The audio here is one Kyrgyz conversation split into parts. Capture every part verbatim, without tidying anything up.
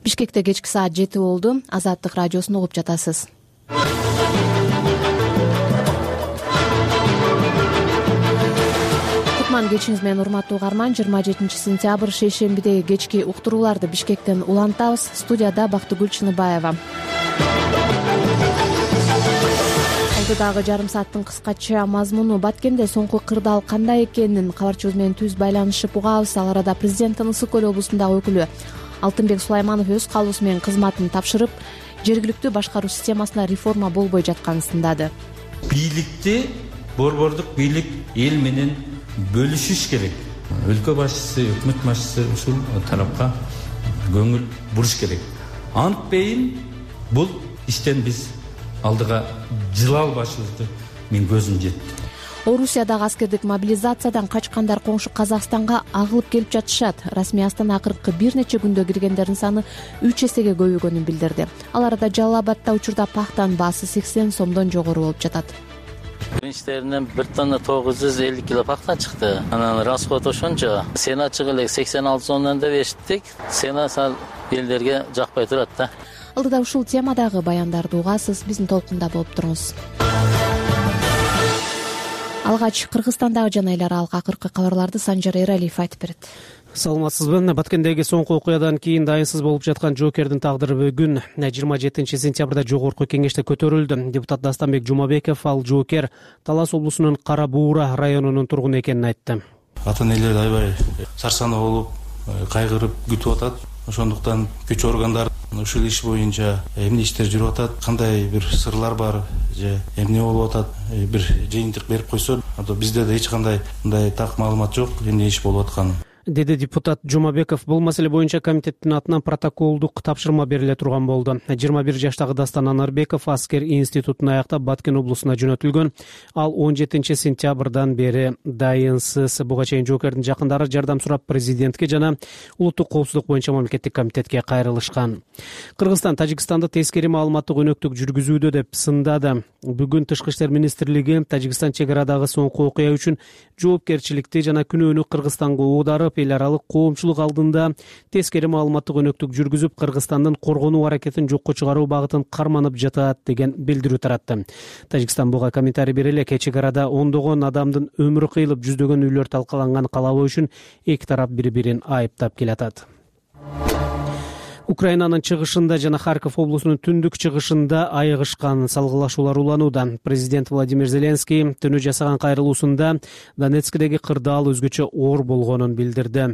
Бишкекте кечки саат жети болду. Азаттык радиосун угуп жатасыз. Кутман кечиңиз менен урматтуу угарман. жыйырма жетинчи сентябрь шейшембидеги кечки уктурууларды Бишкектен улантабыз. Студияда Бактыгүл Чыныбаева. Алдыдагы жарым сааттын кыскача мазмуну: Баткенде соңку кырдаал кандай экенин кабарчыбыз менен түз байланышып угабыз. Ал арада президенттин Ысык көл облусундагы өкүлү Алтынбек Сулайманов өз каалоосу менен кызматын тапшырып, жергиликтүү башкаруу системасына реформа болбой жатканын сындады. Бийликти борбордук бийлик эл менен бөлүшүш керек. Өлкө башчысы, өкмөт башчысы ушул тарапка көңүл буруш керек. Антпейин бул иштен биз алдыга жыла албашыбызды мен көзүм жетти. Орусиядагы аскердик мобилизациядан качкандар коңшу Казакстанга агылып келип жатышат. Расмий Астана акыркы бир нече күндө киргендердин саны үч эсеге көбөйгөнүн билдирди. Ал арада Жалал Абадда учурда пахтанын баасы сексен сомдон жогору болуп жатат. Биринчилеринен бир тонна тогуз жүз элүү кило пахта чыкты. Анан расход ошончо. Сена чыгып элек сексен алты сомдон деп эшиттик. Сена сал элдерге жакпай турат да. Алдыда ушул темадагы баяндарды угасыз. Биздин толкунда болуп туруңуз. Алгач Кыргызстандагы жана эл аралык акыркы кабарларды Санжар Эралиев айтып берет. Саламатсызбы? Баткендеги соңку окуядан кийин дайынсыз болуп жаткан жоокердин тагдыры бүгүн жыйырма жетинчи сентябрда жогорку кеңеште көтөрүлдү. Депутат Дастанбек Жумабеков ал жоокер Талас облусунун Кара Буура районунун тургуну экенин айтты. Ата энелер аябай сарсанаа болуп, кайгырып күтүп атат. Ошондуктан күч органдар ушул иш боюнча эмне иштер жүрүп атат, кандай бир сырлар бар же эмне болуп атат, бир жыйынтык берип койсо, бизде да эч кандай мындай так маалымат жок, эмне иш болуп атканын. Деди депутат Жумабеков. Бул маселе боюнча комитеттин атынан протоколдук тапшырма бериле турган болду. жыйырма бир жаштагы Дастан Анарбеков аскер институтун аяктап Баткен облусуна жөнөтүлгөн. Ал он жетинчи сентябрдан бери дайынсыз. Буга чейин жоокердин жакындары жардам сурап президентке жана улуттук коопсуздук боюнча мамлекеттик комитетке кайрылышкан. Кыргызстан Тажикстанды тескери маалыматтык өнөктүк жүргүзүүдө деп сындады. Бүгүн Тышкы иштер министрлиги Тажикстан чек арадагы соңку окуя үчүн жоопкерчиликти жана күнөөнү Кыргызстанга угдарып, эл аралык коомчулук алдында тескери маалыматтык өнөктүк жүргүзүп, Кыргызстандын коргонуу аракетин жокко чыгаруу багытын карманып жатат деген билдирүү таратты. Тажикстан буга комментарий бере элек чек арада ондогон адамдын өмүрү кыйылып, жүздөгөн үйлөр талкаланган калабы үчүн эки тарап бири-бирин айыптап келатат. Украинанын чыгышында жана Харьков облусунун түндүк чыгышында айыгышкан салгылашуулар уланууда. Президент Владимир Зеленский түнү жасаган кайрылуусунда Донецкдеги кырдаал өзгөчө оор болгонун билдирди.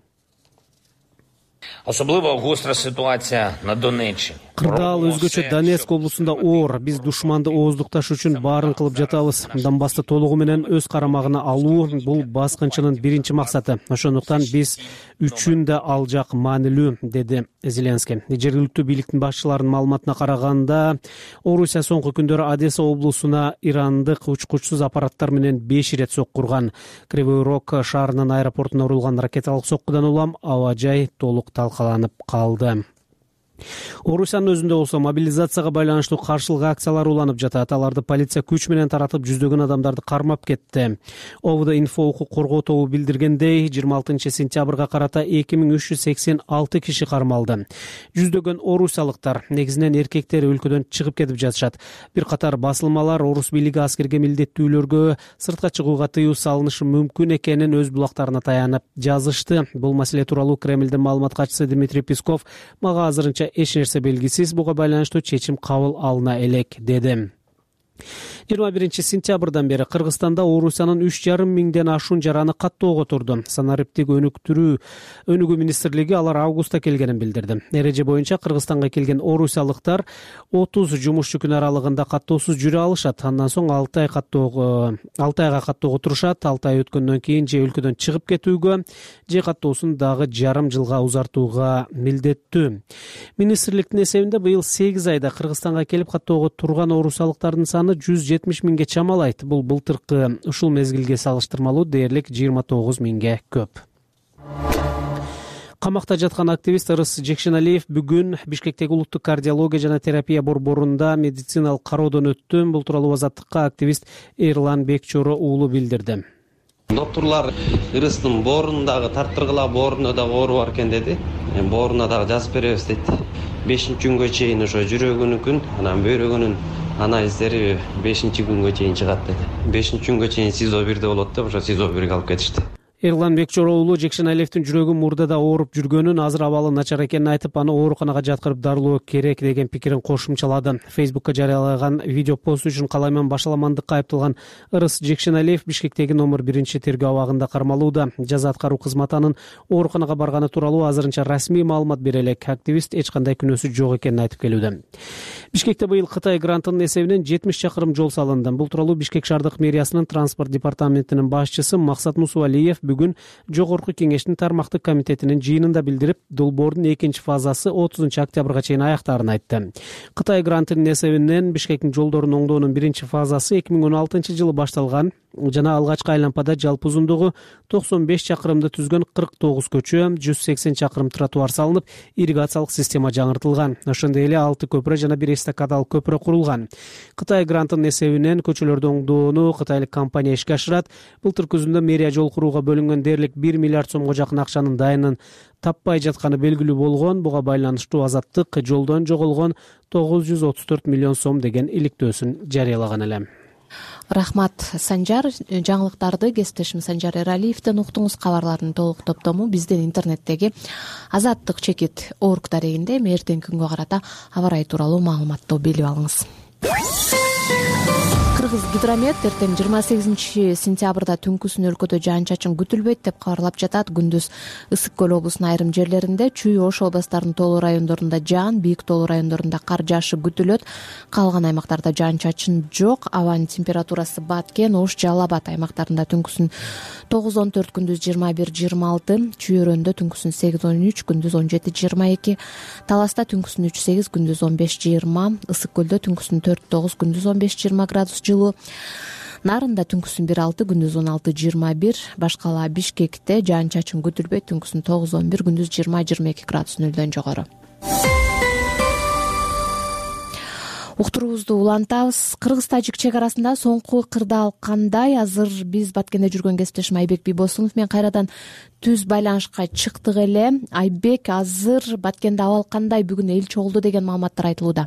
Особливо гостра ситуація на Донеччині. Кырдаал өзгөчө Донецк облусунда оор. Биз душманды ооздукташ үчүн баарын кылып жатабыз. Донбассты толугу менен өз карамагына алуу бул баскынчынын биринчи максаты. Ошондуктан биз үчүн да ал жак маанилүү, деди Зеленский. Жергиликтүү бийликтин башчыларынын маалыматына караганда, Орусия соңку күндөрү Одесса облусуна ирандык учкучсуз аппараттар менен беш ирет соккурган. Кривой Рог шаарынын аэропортуна урулган ракеталык соккудан улам аба жай толук талкаланып калды. Орусиянын өзүндө болсо мобилизацияга байланыштуу каршылык акциялар уланып жатат. Аларды полиция күч менен таратып, жүздөгөн адамдарды кармап кетти. ОВД инфо укук коргоо тобу билдиргендей, жыйырма алтынчы сентябрга карата эки миң үч жүз сексен алты киши кармалды. Жүздөгөн орусиялыктар, негизинен эркектер, өлкөдөн чыгып кетип жатышат. Бир катар басылмалар орус бийлиги аскерге милдеттүүлөргө сыртка чыгууга тыюу салынышы мүмкүн экенин өз булактарына таянып жазышты. Бул маселе тууралуу Кремлдин маалымат катчысы Дмитрий Песков мага азырынча эч нерсе белгисиз, буга байланыштуу чечим кабыл алына элек, деди. жыйырма биринчи сентябрдан бери Кыргызстанда Орусиянын үч жарым миңден ашуун жараны каттоого турду. Санариптик өнүктүрүү өнүгүү министрлиги алар августта келгенин билдирди. Эреже боюнча Кыргызстанга келген орусиялыктар отуз жумушчу күн аралыгында каттоосуз жүрө алышат. Андан соң алты ай каттоого алты айга каттоого турушат. алты ай өткөндөн кийин же өлкөдөн чыгып кетүүгө, же каттоосун дагы жарым жылга узартууга милдеттүү. Министрликтин эсебинде быйыл сегиз айда Кыргызстанга келип каттоого турган орусиялыктардын саны жүз жетимиш миңге чамалайт. Бул былтыркы ушул мезгилге салыштырмалуу дээрлик жыйырма тогуз миңге көп. Камакта жаткан активист Ырыс Жекшеналиев бүгүн Бишкектеги улуттук кардиология жана терапия борборунда медициналык кароодон өттү. Бул тууралуу Азаттыкка активист Эрлан Бекчоро уулу билдирди. Доктурлар ырыстын боорунун тарттыргыла бооруна дагы оору бар экен деди. Бооруна дагы жазып беребиз дейт. бешинчи күнгө чейин ошо жүрөгүнүкүн, анан бөйрөгүнүн анализдери бешинчи күнгө чейин чыгат деди. бешинчи күнгө чейин СИЗО бирде болот деп ошо СИЗО бирге алып кетишти. Эрлан Бекчор уулу Жекшеналиевдин жүрөгү мурдада ооруп жүргөнүн, азыр абалы начар экенин айтып, аны ооруканага жаткырып дарылоо керек деген пикирин кошумчалады. Фейсбукка жарыялаган видео пост үчүн калайман башаламандыкка айыпталган Ырыс Жекшеналиев Бишкектеги номер биринчи тергөө абагында кармалууда. Жаза аткаруу кызматы анын ооруканага барганы тууралуу азырынча расмий маалымат бере элек. Активист эч кандай күнөөсү жок экенин айтып келүүдө. Бишкекте быйыл Кытай грантынын эсебинен жетимиш чакырым жол салынды. Бул тууралуу Бишкек шаардык мэриясынын транспорт департаментинин башчысы Максат Мусуалиев бүгүн Жогорку кеңештин тармактык комитетинин жыйынында билдирип, долбоордун экинчи фазасы отузунчу октябрга чейин аяктаарын айтты. Кытай грантынын эсебинен Бишкектин жолдорун оңдоонун биринчи фазасы эки миң он алтынчы жылы башталган жана алгачкы айланпада жалпы узундугу токсон беш чакырымды түзгөн кырк тогуз көчө, жүз сексен чакырым тротуар салынып, ирригациялык система жаңыртылган. Ошондой эле алты көпүрө жана бир эстакадалык көпүрө курулган. Кытай грантынын эсебинен көчөлөрдү оңдоону кытайлык компания ишке ашырат. Былтыр күзүндө мэрия жол курууга бөлүнгөн дээрлик бир миллиард сомго жакын акчанын дайынын таппай жатканы белгилүү болгон. Буга байланыштуу Азаттык жолдон жоголгон тогуз жүз отуз төрт миллион сом деген иликтөөсүн жарыялаган эле. Рахмат, Санжар. Жаңылыктарды кесиптешим Санжар Эралиевден уктуңуз. Кабарлардын толук топтому биздин интернеттеги Азаттык чекит орг дарегинде эртеңки күнгө карата аба ырайы тууралуу маалыматты билип алыңыз. Кыргыз гидромет эртең жыйырма сегизинчи сентябрда түнкүсүн өлкөдө жаан-чачын күтүлбөйт деп кабарлап жатат. Күндүз Ысык көл облусунун айрым жерлеринде, Чүй Ош областарынын тоолуу райондорунда жаан, бийик тоолуу райондорунда кар жаашы күтүлөт. Калган аймактарда жаан-чачын жок. Абанын температурасы Баткен, Ош, Жалал Абад аймактарында түнкүсүн тогуз он төрт, күндүз жыйырма бир жыйырма алты, Чүй өрөөндө түнкүсүн сегиз он үч, күндүз он жети жыйырма эки, Таласта түнкүсүн үч сегиз, күндүз он беш жыйырма, Ысык көлдө түнкүсүн төрт тогуз, күндүз он беш жыйырма градус жылуу. Нарында түнкүсүн бир алты, күндүз он алты жыйырма бир. Башкала Бишкекте жаан-чачын күтүлбөйт, түнкүсүн тогуз он бир, күндүз жыйырма жыйырма эки градус нөлдөн жогору. Уктуруубузду улантабыз. Кыргыз-тажик чек арасында соңку кырдаал кандай? Азыр биз Баткенде жүргөн кесиптешим Айбек Бийбосунов менен кайрадан түз байланышка чыктык эле. Айбек, азыр Баткенде абал кандай? Бүгүн эл чогулду деген маалыматтар айтылууда.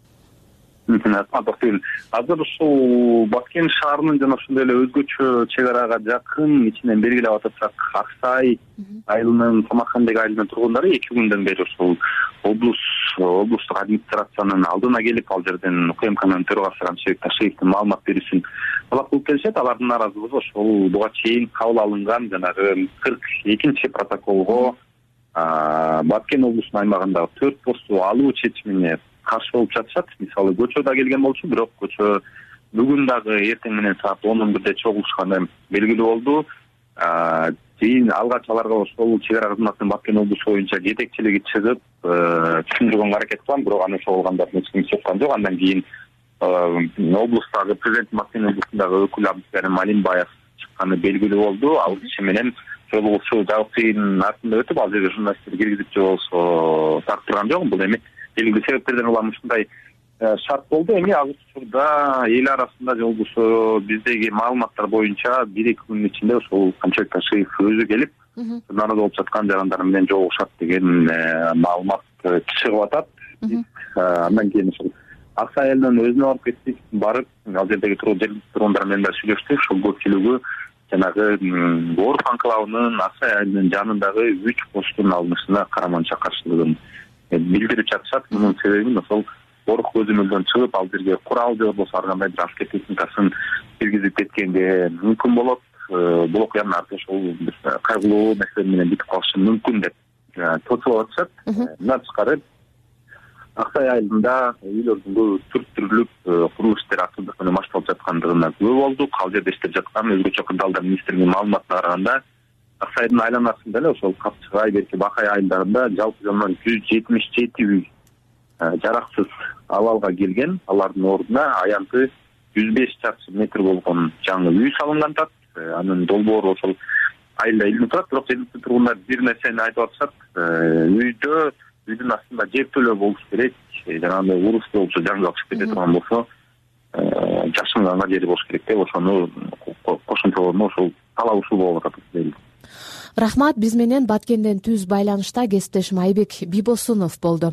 Азыр ушул Баткен шаарынын жана ошондой эле өзгөчө чек арага жакын, ичинен белгилеп атышак Аксай айылынын, Самаркандек айылынын тургундары эки күндөн бери ушул облус облустук администрациянын алдына келип, ал жерден УКМКнын төрагасы Рамшебек Ташиевдин маалымат берүүсүн талап кылып келишет. Алардын нааразылыгы ошол буга чейин кабыл алынган жанагы кырк экинчи протоколго Баткен облусунун аймагындагы төрт посту алуу чечимине каршы болуп жатышат. Мисалы көчө да келген болчу, бирок көчө бүгүн дагы эртең менен саат он он бирде чогулушканы белгилүү болду. Кийин алгач аларга ошол чек ара кызматынын Баткен облусу боюнча жетекчилиги чыгып, түшүндүргөнгө аракет кылган, бирок аны чогулгандардын эч ким чыккан жок. Андан кийин облустагы президент Баткен облусундагы өкүл Абдыкерим Малимбаев чыкканы белгилүү болду. Ал киши менен жолугушуу жабык тыйындын артында өтүп, ал жерге журналисттер киргизип же болсо тарттырган жок. Бул эми белгилүү себептерден улам ушундай шарт болду. Эми азыр учурда эл арасында же болбосо биздеги маалыматтар боюнча бир эки күнүн ичинде ошол Рамшебек Ташиев өзү келип, нааразы болуп жаткан жарандар менен жолугушат деген маалымат чыгып атат. Андан кийин ошол Аксай айылынан өзүнө барып кеттик, барып ал жердеги тургундар менен да сүйлөштүк. Ошол көпчүлүгү жанагы Орус анклавынын Аксай айылынын жанындагы үч посттун алынышына караманча каршылыгын билдирип жатышат. Мунун себебин ошол Орус көзөмөлдөн чыгып, ал жерге курал же болбосо ар кандай бир аскер техникасын киргизип кеткенге мүмкүн болот. Бул окуянын арты ошол бир кайгылуу нерсе менен бүтүп калышы мүмкүн деп тосуп атышат. Мындан тышкары Аксай айылында үйлөрдүн көбү түрттүрүлүп, курулуш иштери активдик менен башталып жаткандыгына күбө болдук. Ал жерде иштеп жаткан өзгөчө кырдаалдар министрлигинин маалыматына караганда, Аксайдын айланасында эле ошол Капчыгай, Берки Бакай айылдарында жалпы жонунан жүз жетимиш жети үй жараксыз абалга келген. Алардын ордуна аянты жүз беш чарчы метр болгон жаңы үй салынган атат. Анын долбоору ошол айылда илинип турат, бирок жергиликтүү тургундар бир нерсени айтып атышат. Үйдө үйдүн астында жертөлө болуш керек. Жанагындай урус болсо жаңгал чыгып кете турган болсо, жашынганга жери болуш керек деп ошону ошончо ошол талап ушул болуп атат дейли. Рахмат. Биз менен Баткенден түз байланышта кесиптешим Айбек Бибосунов болду.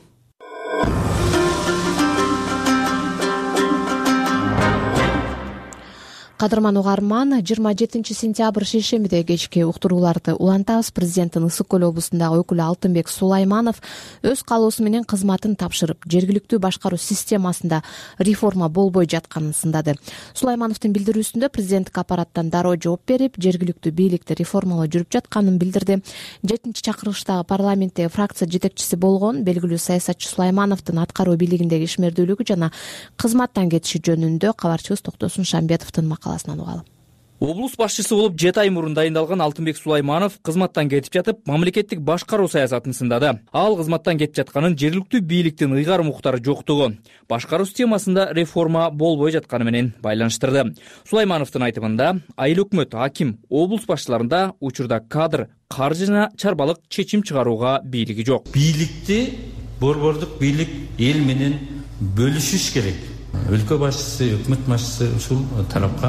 Кадырман угарман, жыйырма жетинчи сентябрь шейшембиде кечки уктурууларды улантабыз. Президенттин Ысык Көл облусундагы өкүлү Алтынбек Сулайманов өз каалоосу менен кызматын тапшырып, жергиликтүү башкаруу системасында реформа болбой жатканын сындады. Сулаймановдун билдирүүсүндө президенттик аппараттан дароо жооп берип, жергиликтүү бийликти реформалоо жүрүп жатканын билдирди. жетинчи чакырылыштагы парламентте фракция жетекчиси болгон белгилүү саясатчы Сулаймановдун аткаруу бийлигиндеги ишмердүүлүгү жана кызматтан кетиши жөнүндө кабарчыбыз Токтосун Шамбетовдун макаласынан угалы. Облус башчысы болуп жети ай мурун дайындалган Алтынбек Сулайманов кызматтан кетип жатып, мамлекеттик башкаруу саясатын сындады. Ал кызматтан кетип жатканын жергиликтүү бийликтин ыйгарым уктары жоктугу, башкаруу системасында реформа болбой жатканы менен байланыштырды. Сулаймановдун айтымында, айыл өкмөт, аким, облус башчыларында учурда кадр, каржы жана чарбалык чечим чыгарууга бийлиги жок. Бийликти борбордук бийлик эл менен бөлүшүш керек. Өлкө башчысы, өкмөт башчысы ушул тарапка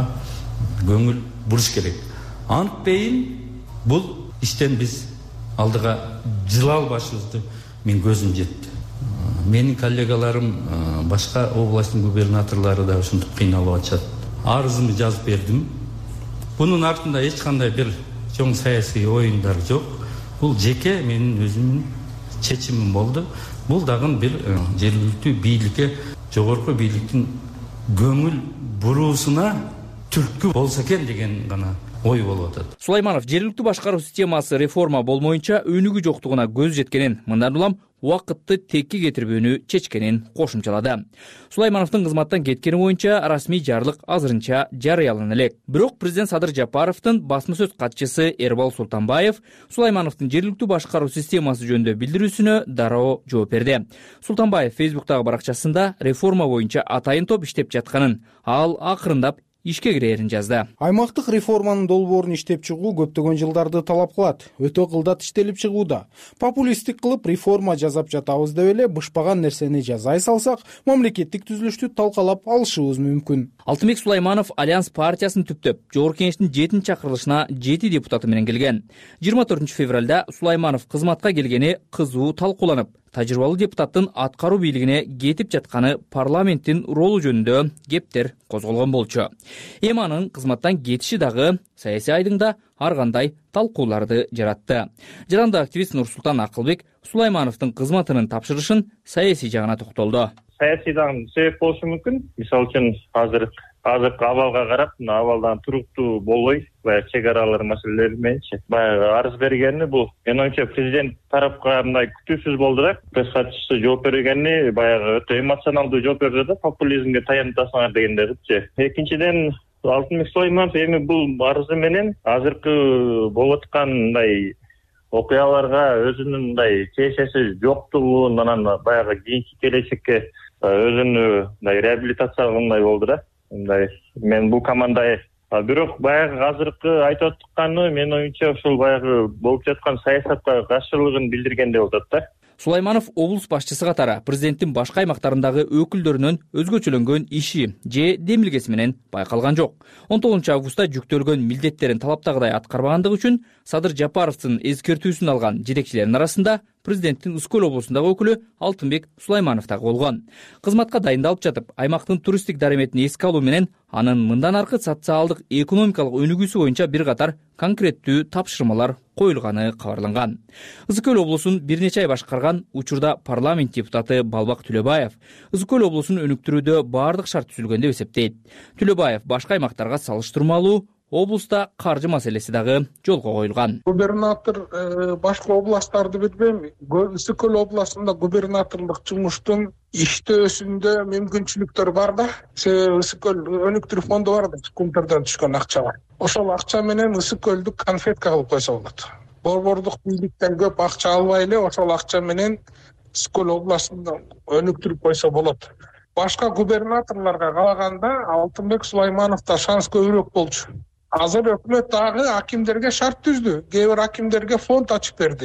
көңүл буруш керек. Антпейин бул иштен биз алдыга жыла албашыбызды мен көзүм жетти. Менин коллегаларым башка областтын губернаторлору да ушинтип кыйналып атышат. Арызымды жазып бердим. Бунун артында эч кандай бир чоң саясий оюндар жок. Бул жеке менин өзүмдүн чечимим болду. Бул дагы бир жергиликтүү бийликке, жогорку бийликтин көңүл буруусуна түрткү болсо экен деген гана ой болуп атат. Сулайманов жергиликтүү башкаруу системасы реформа болмоюнча өнүгүү жоктугуна көз жеткенин, мындан улам убакытты текке кетирбөөнү чечкенин кошумчалады. Сулаймановдун кызматтан кеткени боюнча расмий жарлык азырынча жарыялана элек. Бирок президент Садыр Жапаровдун басма сөз катчысы Эрбол Султанбаев Сулаймановдун жергиликтүү башкаруу системасы жөнүндө билдирүүсүнө дароо жооп берди. Султанбаев Фейсбуктагы баракчасында реформа боюнча атайын топ иштеп жатканын, ал акырындап ишке кирерин жазды. Аймактык реформанын долбоорун иштеп чыгуу көптөгөн жылдарды талап кылат. Өтө кылдат иштелип чыгууда. Популисттик кылып реформа жасап жатабыз деп эле бышпаган нерсени жазай салсак, мамлекеттик түзүлүштү талкалап алышыбыз мүмкүн. Алтынбек Сулайманов Альянс партиясын түптөп, Жогорку Кеңештин жетинчи чакырылышына жети депутаты менен келген. жыйырма төртүнчү февралда Сулайманов кызматка келгени кызуу талкууланып, тажрыйбалуу депутаттын аткаруу бийлигине кетип жатканы парламенттин ролу жөнүндө кептер козголгон болчу. Эми анын кызматтан кетиши дагы саясий айдыңда ар кандай талкууларды жаратты. Жарандык активист Нурсултан Акылбек Сулаймановдун кызматынын тапшырышын саясий жагына токтолду. Саясийдан себеп болушу мүмкүн. Мисалы үчүн азыр азыркы абалга карап, мына абалдан туруктуу болбой, баягы чек аралар маселелери мененчи баягы арыз бергени бул менин оюмча президент тарапка мындай күтүүсүз болду да. Пресс катчысы жооп бергени баягы өтө эмоционалдуу жооп берди да, популизмге таянтасыңар дегендерчи. Экинчиден Алтынбек Сулайманов эми бул арызы менен азыркы болуп аткан мындай окуяларга өзүнүн мындай тиешеси жоктугун, анан баягы кийинки келечекке өзүнү мындай реабилитациялагандай болду да. Мындай мен бул команда бирок баягы азыркы айтып атканы менин оюмча ушул баягы болуп жаткан саясатка каршылыгын билдиргендей болот да. Сулайманов облус башчысы катары президенттин башка аймактарындагы өкүлдөрүнүн өзгөчөлөнгөн иши же демилгеси менен байкалган жок. он тогузунчу августта жүктөлгөн милдеттерин талаптагыдай аткарбагандыгы үчүн Садыр Жапаровдун эскертүүсүн алган жетекчилердин арасында президенттин Ысык Көл облусундагы өкүлү Алтынбек Сулайманов дагы болгон. Кызматка дайындалып жатып, аймактын туристтик дарыметин эске алуу менен анын мындан аркы социалдык экономикалык өнүгүүсү боюнча бир катар конкреттүү тапшырмалар коюлганы кабарланган. Ысык Көл облусун бир нече ай башкарган учурда парламент депутаты Балбак Түлөбаев Ысык Көл облусун өнүктүрүүдө баардык шарт түзүлгөн деп эсептейт. Түлөбаев башка аймактарга салыштырмалуу облуста каржы маселеси дагы жолго коюлган. Губернатор башка областтарды билбейм. Ысык Көл областында губернаторлук жумуштун иштөөсүндө мүмкүнчүлүктөр бар да. Себеби Ысык Көл өнүктүрүү фонду бар да, кумтардан түшкөн акча бар. Ошол акча менен Ысык Көлдү конфетка кылып койсо болот. Борбордук бийликтен көп акча албай эле ошол акча менен Ысык Көл областында өнүктүрүп койсо болот. Башка губернаторлорго калаганда Алтынбек Сулаймановдо шанс көбүрөөк болчу. Азыр өкмөт дагы акимдерге шарт түздү. Кээ бир акимдерге фонд ачып берди.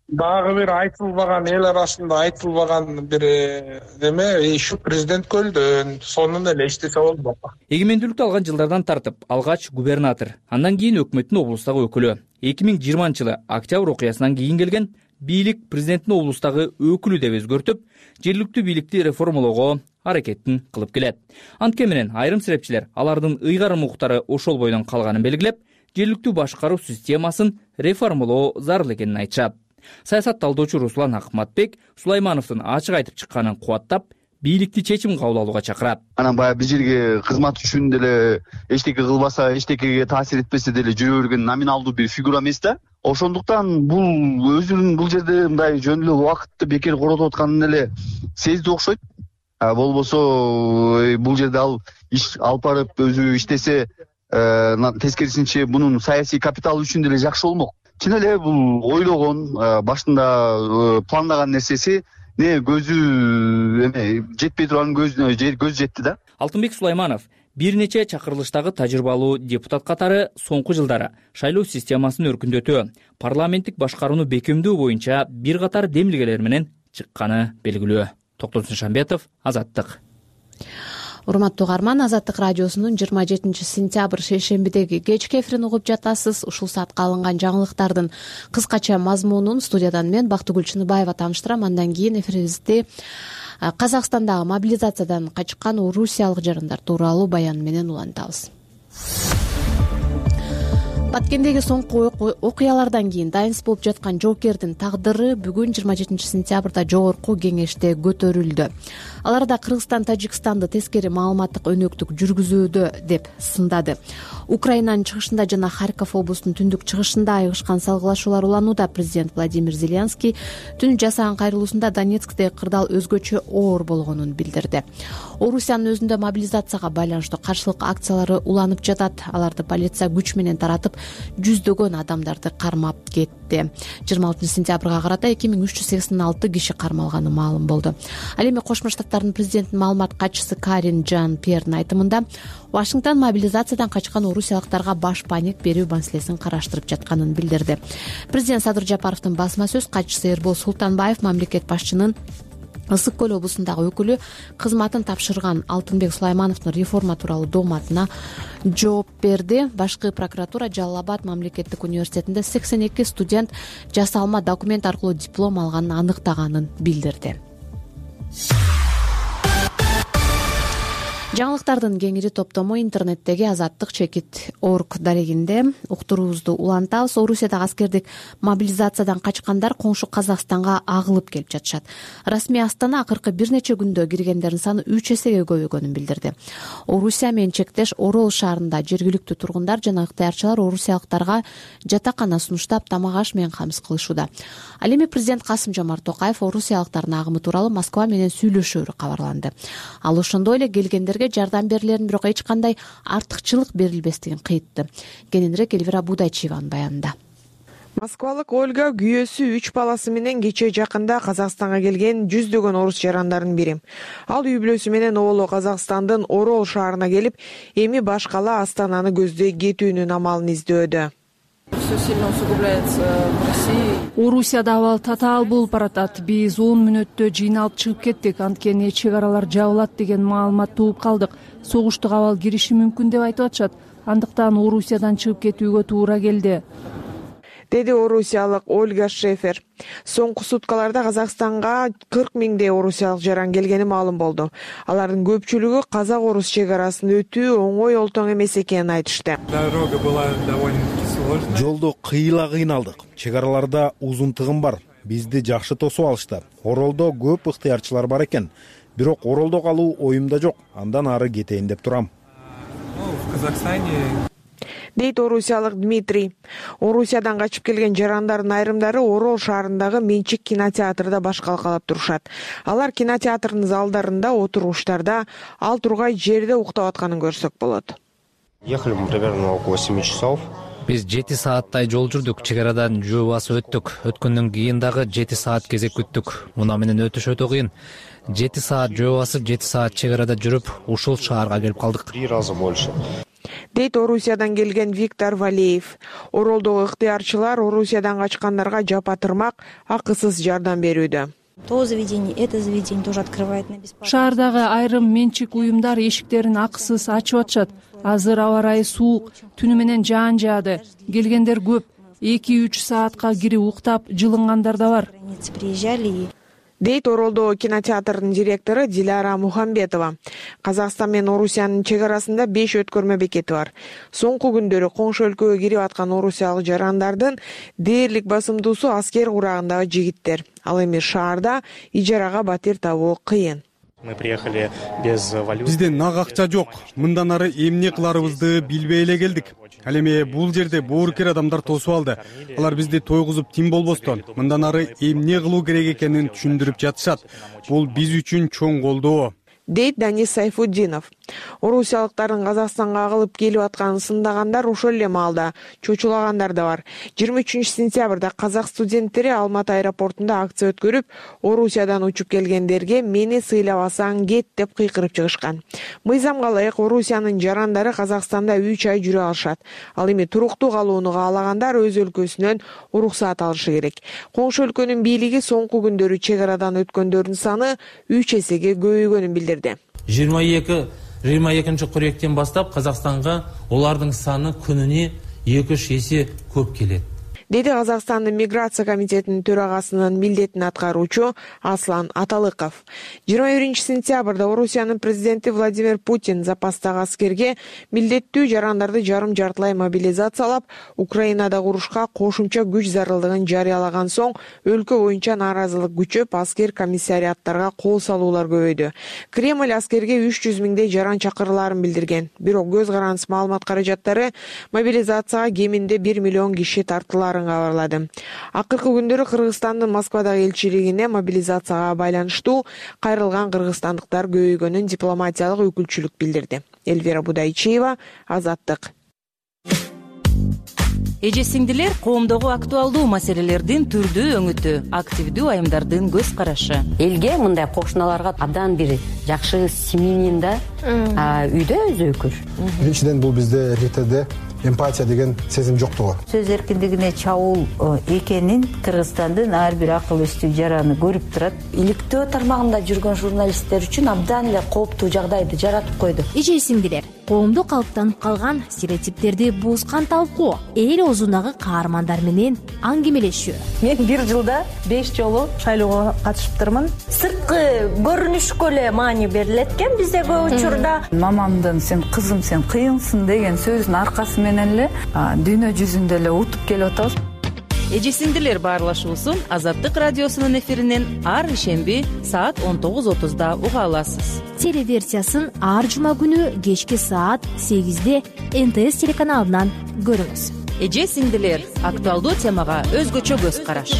дагы бир айтылбаган, эл арасында айтылбаган бир неме ушу президент көлдөн сонун эле иштесе болду. Эгемендүүлүктү алган жылдардан тартып алгач губернатор, андан кийин өкмөттүн облустагы өкүлү, эки миң жыйырманчы жылы октябрь окуясынан кийин келген бийлик президенттин облустагы өкүлү деп өзгөртүп, жергиликтүү бийликти реформалоого аракетин кылып келет. Антке менен айрым серепчилер алардын ыйгарым укуктары ошол бойдон калганын белгилеп, жергиликтүү башкаруу системасын реформалоо зарыл экенин айтышат. Саясат талдоочу Руслан Акматбек Сулаймановдун ачык айтып чыкканын кубаттап, бийликти чечим кабыл алууга чакырат. Анан баягы бир жерге кызмат үчүн деле эчтеке кылбаса, эчтекеге таасир этпесе деле жүрө берген номиналдуу бир фигура эмес да. Ошондуктан бул өзүнүн бул жерде мындай жөн эле убакытты бекер коротуп атканын эле сезди окшойт. Болбосо бул жерде ал иш алып барып өзү иштесе, тескерисинче бунун саясий капиталы үчүн деле жакшы болмок. Чын эле бул ойлогон, башында пландаган нерсеси не көзү эме жетпей турган көзүнө көз жетти да. Алтынбек Сулайманов бир нече чакырылыштагы тажрыйбалуу депутат катары соңку жылдары шайлоо системасын өркүндөтүү, парламенттик башкарууну бекемдөө боюнча бир катар демилгелер менен чыкканы белгилүү. Токтор Шамбетов, Азаттык. Урматтуу угарман, Азаттык радиосунун жыйырма жетинчи сентябрь шейшембидеги кечки эфирин угуп жатасыз. Ушул саатка алынган жаңылыктардын кыскача мазмунун студиядан мен Бактыгүл Чыныбаева тааныштырам. Андан кийин эфирибизди Казакстандагы мобилизациядан качкан орусиялык жарандар тууралуу баян менен улантабыз. Баткендеги соңку окуялардан кийин дайынсыз болуп жаткан жоокердин тагдыры бүгүн жыйырма жетинчи сентябрда жогорку кеңеште көтөрүлдү. Аларда Кыргызстан Тажикстанды тескери маалыматтык өнөктүк жүргүзүүдө деп сындады. Украинанын чыгышында жана Харьков облусунун түндүк чыгышында айыгышкан салгылашуулар уланууда. Президент Владимир Зеленский түн жасаган кайрылуусунда Донецктеги кырдаал өзгөчө оор болгонун билдирди. Орусиянын өзүндө мобилизацияга байланыштуу каршылык акциялары уланып жатат. Аларды полиция күч менен таратып, жүздөгөн адамдарды кармап кетти. жыйырма алтынчы сентябрга карата эки миң үч жүз сексен алты киши кармалганы маалым болду. Ал эми Кошмо Штаттардын президентинин маалымат катчысы Карин Жан Пьердин айтымында Вашингтон мобилизациядан качкан орусиялыктарга баш паник берүү маселесин караштырып жатканын билдирди. Президент Садыр Жапаровдун басма сөз катчысы Эрбол Султанбаев мамлекет башчынын Ысык көл облусундагы өкүлү кызматын тапшырган Алтынбек Сулаймановдун реформа тууралуу дооматына жооп берди. Башкы прокуратура Жалал Абад мамлекеттик университетинде сексен эки студент жасалма документ аркылуу диплом алганын аныктаганын билдирди. Жаңылыктардын кеңири топтому интернеттеги азаттык чекит орг дарегинде уктуруубузду улантабыз. Орусиядагы аскердик мобилизациядан качкандар коңшу Казакстанга агылып келип жатышат. Расмий Астана акыркы бир нече күндө киргендердин саны үч эсеге көбөйгөнүн билдирди. Орусия менен чектеш Орол шаарында жергиликтүү тургундар жана ыктыярчылар орусиялыктарга жатакана сунуштап, тамак аш менен камсыз кылышууда. Ал эми президент Касым Жомарт Токаев орусиялыктардын агымы тууралуу Москва менен сүйлөшөөрү кабарланды. Ал ошондой эле келгендерге жардам берилерин, бирок эч кандай артыкчылык берилбестигин кыйтты. Кененирээк Эльвира Будайчиеванын баянында. Москвалык Ольга күйөөсү үч баласы менен кечээ жакында Казакстанга келген жүздөгөн орус жарандардын бири. Ал үй бүлөсү менен оолу Казакстандын Орол шаарына келип, эми баш кала Астананы көздөй кетүүнүн амалын издөдө. Орусияда абал татаал болуп баратат. Биз он мүнөттө жыйналып чыгып кеттик. Анткени чек аралар жабылат деген маалыматты угуп калдык. Согуштук абал кириши мүмкүн деп айтып атышат. Андыктан Орусиядан чыгып кетүүгө туура келди, деди орусиялык Ольга Шефер. Соңку суткаларда Казакстанга кырк миңдей орусиялык жаран келгени маалым болду. Алардын көпчүлүгү казак-орус чек арасын өтүү оңой олтоң эмес экенин айтышты. Жолдо кыйла кыйналдык. Чек араларда узун тыгын бар. Бизди жакшы тосуп алышты. Оролдо көп ыктыярчылар бар экен. Бирок Оролдо калуу оюмда жок. Андан ары кетейин деп турам. Дейт орусиялык Дмитрий. Орусиядан качып келген жарандардын айрымдары Орол шаарындагы Менчик кинотеатрда баш калкалап турушат. Алар кинотеатрдын залдарында, отуруштарда, ал тургай жерде уктап атканын көрсөк болот. Ехали мы примерно около семи часов. Биз жети сааттай жол жүрдүк, чек арадан жөө басып өттүк. Өткөндөн кийин дагы жети саат кезек күттүк. Муна менен өтүш өтө кыйын. жети саат жөө басып, жети саат чек арада жүрүп, ушул шаарга келип калдык. Три раза больше. дейт Орусиядан келген Виктор Валеев. Оролдогу ыктыярчылар Орусиядан качкандарга жапа тырмак, акысыз жардам берүүдө. То заведение, это заведение тоже открывает на бесплатно. Шаардагы айрым менчик уюмдар эшиктерин акысыз ачып атышат. Азыр аба ырайы суук, түнү менен жаан жаады. Келгендер көп. эки үч саатка кирип уктап, жылынгандар да бар. Приезжали. Дейт Оролдоо кинотеатрдын директору Диляра Мухамбетова. Казакстан менен Орусиянын чек арасында беш өткөрмө бекети бар. Соңку күндөрү коңшу өлкөгө кирип аткан орусиялык жарандардын дээрлик басымдуусу аскер курагындагы жигиттер. Ал эми шаарда ижарага батир табуу кыйын. Мы приехали без валют. Бизде нак акча жок. Мындан ары эмне кыларыбызды билбей эле келдик. Ал эми бул жерде боорукер адамдар тосуп алды. Алар бизди тойгузуп тим болбостон мындан ары эмне кылуу керек экенин түшүндүрүп жатышат. Бул биз үчүн чоң колдоо. Дейт Данис Сайфуддинов. Орусиялыктардын Казакстанга агылып келип атканын сындагандар ошол эле маалда чочулагандар да бар. жыйырма үчүнчү сентябрда казак студенттери Алматы аэропортунда акция өткөрүп, Орусиядан учуп келгендерге "Мени сыйлабасаң кет" деп кыйкырып чыгышкан. Мыйзамга ылайык Орусиянын жарандары Казакстанда үч ай жүрө алышат. Ал эми туруктуу калууну каалагандар өз өлкөсүнөн уруксаат алышы керек. Коңшу өлкөнүн бийлиги соңку күндөрү чек арадан өткөндөрдүн саны үч эсеге көбөйгөнүн билдирди. жыйырма эки жыйырма экинчи кыркүйектен баштап Казакстанга олардын саны күнүнө эки үч эсе көп келет. Деди Казакстандын миграция комитетинин төрагасынын милдетин аткаруучу Аслан Аталыков. жыйырма биринчи сентябрда Орусиянын президенти Владимир Путин запастагы аскерге милдеттүү жарандарды жарым жартылай мобилизациялап, Украинада урушка кошумча күч зарылдыгын жарыялаган соң, өлкө боюнча нааразылык күчөп, аскер комиссариаттарга кол салуулар көбөйдү. Кремль аскерге үч жүз миңдей жаран чакырыларын билдирген. Бирок көз карандысыз маалымат каражаттары мобилизацияга кеминде бир миллион киши тартыларын кабарлады. Акыркы күндөрү Кыргызстандын Москвадагы элчилигине мобилизацияга байланыштуу кайрылган кыргызстандыктар көбөйгөнүн дипломатиялык өкүлчүлүк билдирди. Эльвира Будайчиева, Азаттык. Эже сиңдилер, коомдогу актуалдуу маселелердин түрдүү өңүтү, активдүү айымдардын көз карашы. Элге мындай кошуналарга абдан бир жакшы семьянин да үйдө өзөкүр. Биринчиден бул бизде РТде эмпатия деген сезим жоктугу. Сөз эркиндигине чабуул экенин Кыргызстандын ар бир акыл эстүү жараны көрүп турат. Иликтөө тармагында жүргөн журналисттер үчүн абдан эле кооптуу жагдайды жаратып койду. Эже сиңдилер, коомдо калыптанып калган стереотиптерди бузган талкуу, эл оозундагы каармандар менен аңгемелешүү. Мен бир жылда беш жолу шайлоого катышыптырмын. Сырткы көрүнүшкө эле маани берилет экен бизде көп учурда. Мамамдын "сен кызым, сен кыйынсың" деген сөзүнүн аркасы менен эле дүйнө жүзүндө эле утуп келип атабыз. Эже сиңдилер баарлашуусун Азаттык радиосунун эфиринен ар ишемби саат он тогуз отузда уга аласыз. Телеверсиясын ар жума күнү кечки саат сегизде эн тэ эс телеканалынан көрүңүз. Эже сиңдилер, актуалдуу темага өзгөчө көз караш.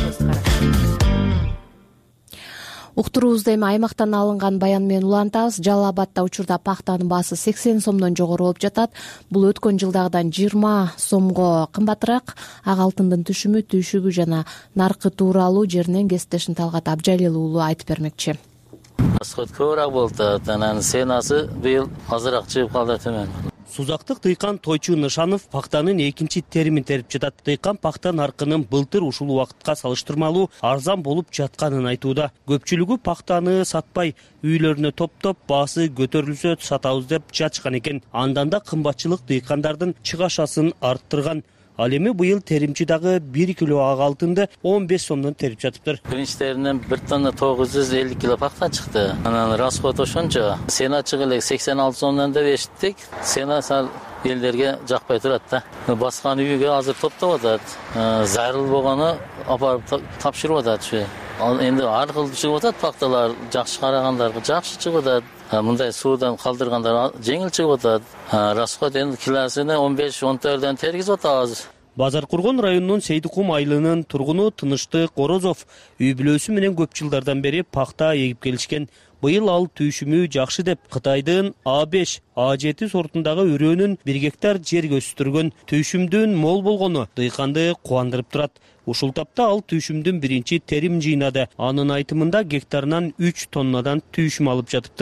Уктуруубузду эми аймактан алынган баян менен улантабыз. Жалал Абадда учурда пахтанын баасы сексен сомдон жогору болуп жатат. Бул өткөн жылдагыдан жыйырма сомго кымбатыраак. Ак алтындын түшүмү, түйшүгү жана наркы тууралуу жеринен кесиптешим Талгат Абжалил уулу айтып бермекчи. Расход көбүрөөк болуп, анан ценасы быйыл азыраак чыгып калды төмөн. Сузактык Дыйкан Тойчу Нышанов пахтанын экинчи теримин терип жатат. Дыйкан пахта наркынын былтыр ушул убакытка салыштырмалуу арзан болуп жатканын айтууда. Көпчүлүгү пахтаны сатпай үйлөрүнө топтоп баасы көтөрүлсө сатабыз деп жатышкан экен. Андан да кымбатчылык дыйкандардын чыгашасын арттырган. Ал эми быйыл теримчи дагы бир кило ак алтынды он беш сомдон терип жатыптыр. Биринчилеринен бир тонна тогуз жүз элүү кило пахта чыкты. Анан расход ошончо. Сена чыгып эле сексен алты сомдон деп эшиттик. Сена сал элдерге жакпай турат да. Баскан үйгө азыр топтоп атат. Зарыл болгону апарып тапшырып атат. Энди ар кыл чыгып атат пахталар, жакшы карагандарга жакшы чыгып атат. Мындай суудан калдыргандар жеңил чыгып атат. Расход энди килосуна он беш он төрттөн тергизип атабыз. Базар Кургон районунун Сейдикум айылынын тургуну Тыныштык Орозов үй бүлөсү менен көп жылдардан бери пахта эгип келишкен. Быйыл ал түйшүмү жакшы деп Кытайдын А беш, А жети сортундагы үрөөнүн бир гектар жерге өстүргөн. Түйшүмдүн мол болгону дыйканды кубандырып турат. Ушул тапта ал түйшүмдүн биринчи терим жыйнады. Анын айтымында гектарынан үч тоннадан түйшүм алып жатыптыр.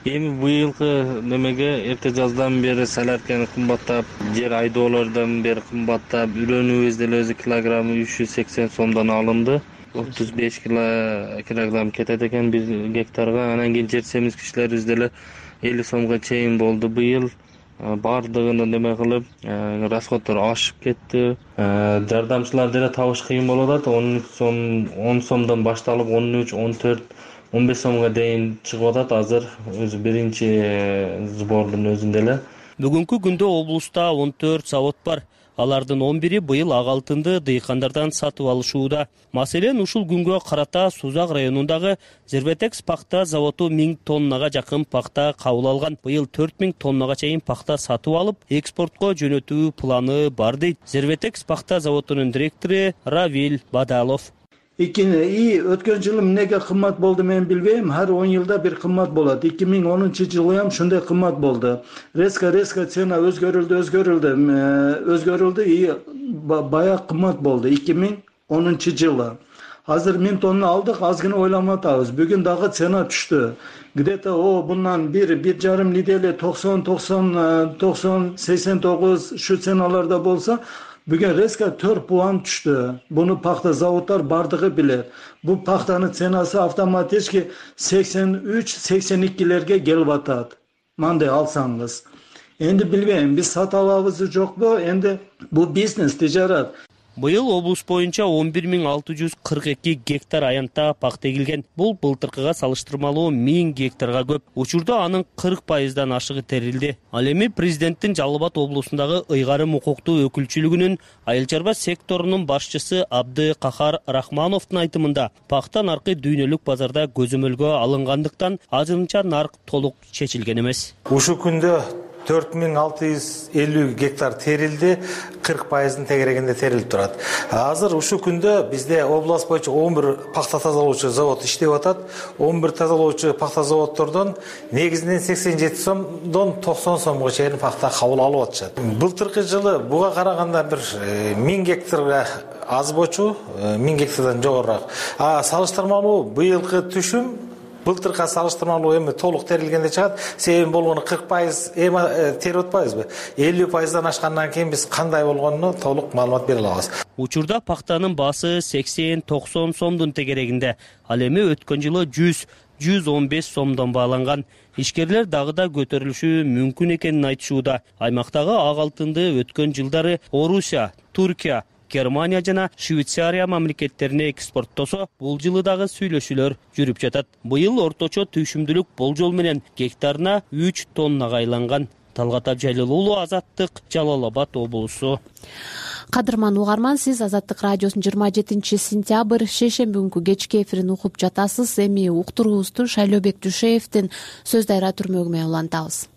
эми быйылкы немеге эрте жаздан бери солярканы кымбаттап, жер айдоолордон бери кымбаттап, үрөнүбүз деле өзү килограммы үч жүз сексен сомдон алынды. отуз беш килограмм кетет экен бир гектарга. Анан кийин жер семизгичтерибиз деле элүү сомго чейин болду быйыл. Бардыгын неме кылып, расходдор ашып кетти. Жардамчылар деле табыш кыйын болуп атат. он сом, он сомдон башталып он үч, он төрт, он беш сомго дейин чыгып атат азыр өзү биринчи сбордун өзүндө эле. Бүгүнкү күндө облуста он төрт завод бар. Алардын он бири быйыл ак алтынды дыйкандардан сатып алышууда. Маселен, ушул күнгө карата Сузак районундагы Зерветекс пахта заводу миң тоннага жакын пахта кабыл алган. Быйыл төрт миң тоннага чейин пахта сатып алып, экспортко жөнөтүү планы бар дейт Зерветекс пахта заводунун директору Равиль Бадалов. Икини и өткөн жылы эмнеге кымбат болду мен билбейм. Ар он жылда бир кымбат болот. эки миң онунчу жылы ham шундай кымбат болду. Резко резко цена өзгөрүлдү, өзгөрүлдү, өзгөрүлдү и бая кымбат болду эки миң онунчу жылы. Азыр миң тонна алдык, азгына ойлонуп атабыз. Бүгүн дагы цена түштү. Где-то о bundan bir, bir жарым неделе токсон, токсон, токсон, сексен тогуз şu ценаларда болса, бүгүн резко төрт puan түштү. Буну пахта заводдар бардыгы билет. Бу пахтанын ценасы автоматически сексен үч, сексен экилерге келип атат. Мындай алсаңыз. Энди билбейм, биз сата алабызбы жокпу? Энди бу бизнес, тижарат. Быйыл облус боюнча он бир миң алты жүз кырк эки гектар аянтта пахта эгилген. Бул былтыркыга салыштырмалуу миң гектарга көп. Учурда анын кырк пайыздан ашыгы терилди. Ал эми президенттин Жалал Абад облусундагы ыйгарым укуктуу өкүлчүлүгүнүн айыл чарба секторунун башчысы Абды Кахар Рахмановдун айтымында, пахта наркы дүйнөлүк базарда көзөмөлгө алынгандыктан азырынча нарк толук чечилген эмес. Ушул күндө төрт миң алты жүз элүү гектар терилди, кырк пайыздын тегерегинде терилип турат. Азыр ушул күндө бизде область боюнча он бир пахта тазалоочу завод иштеп атат. он бир тазалоочу пахта заводдордон негизинен сексен жети сомдон токсон сомго чейин пахта кабыл алып атышат. Былтыркы жылы буга караганда бир миң гектарга аз болчу, миң гектардан жогорураак. А салыштырмалуу быйылкы түшүм былтыркы салыштырмалуу эми толук терилгенде чыгат. Себеби болгону кырк пайыз эми терип атпайбызбы? элүү пайыздан ашкандан кийин биз кандай болгонуну толук маалымат бере алабыз. Учурда пахтанын баасы сексен токсон сомдун тегерегинде. Ал эми өткөн жылы жүз жүз он беш сомдон бааланган. Ишкерлер дагы да көтөрүлүшү мүмкүн экенин айтышууда. Аймактагы ак алтынды өткөн жылдары Орусия, Туркия, Германия жана Швейцария мамлекеттерине экспорттосо, бул жылы дагы сүйлөшүүлөр жүрүп жатат. Быйыл орточо түйшүмдүүлүк болжол менен гектарына үч тоннага айланган. Талгат Абжайлыл уулу, Азаттык, Жалал Абад облусу. Кадырман угарман, сиз Азаттык радиосунун жыйырма жетинчи сентябрь шейшемби күнкү кечки эфирин угуп жатасыз. Эми уктуруубузду Шайлообек Дүйшеевдин сөз дайра түрмөгү менен улантабыз.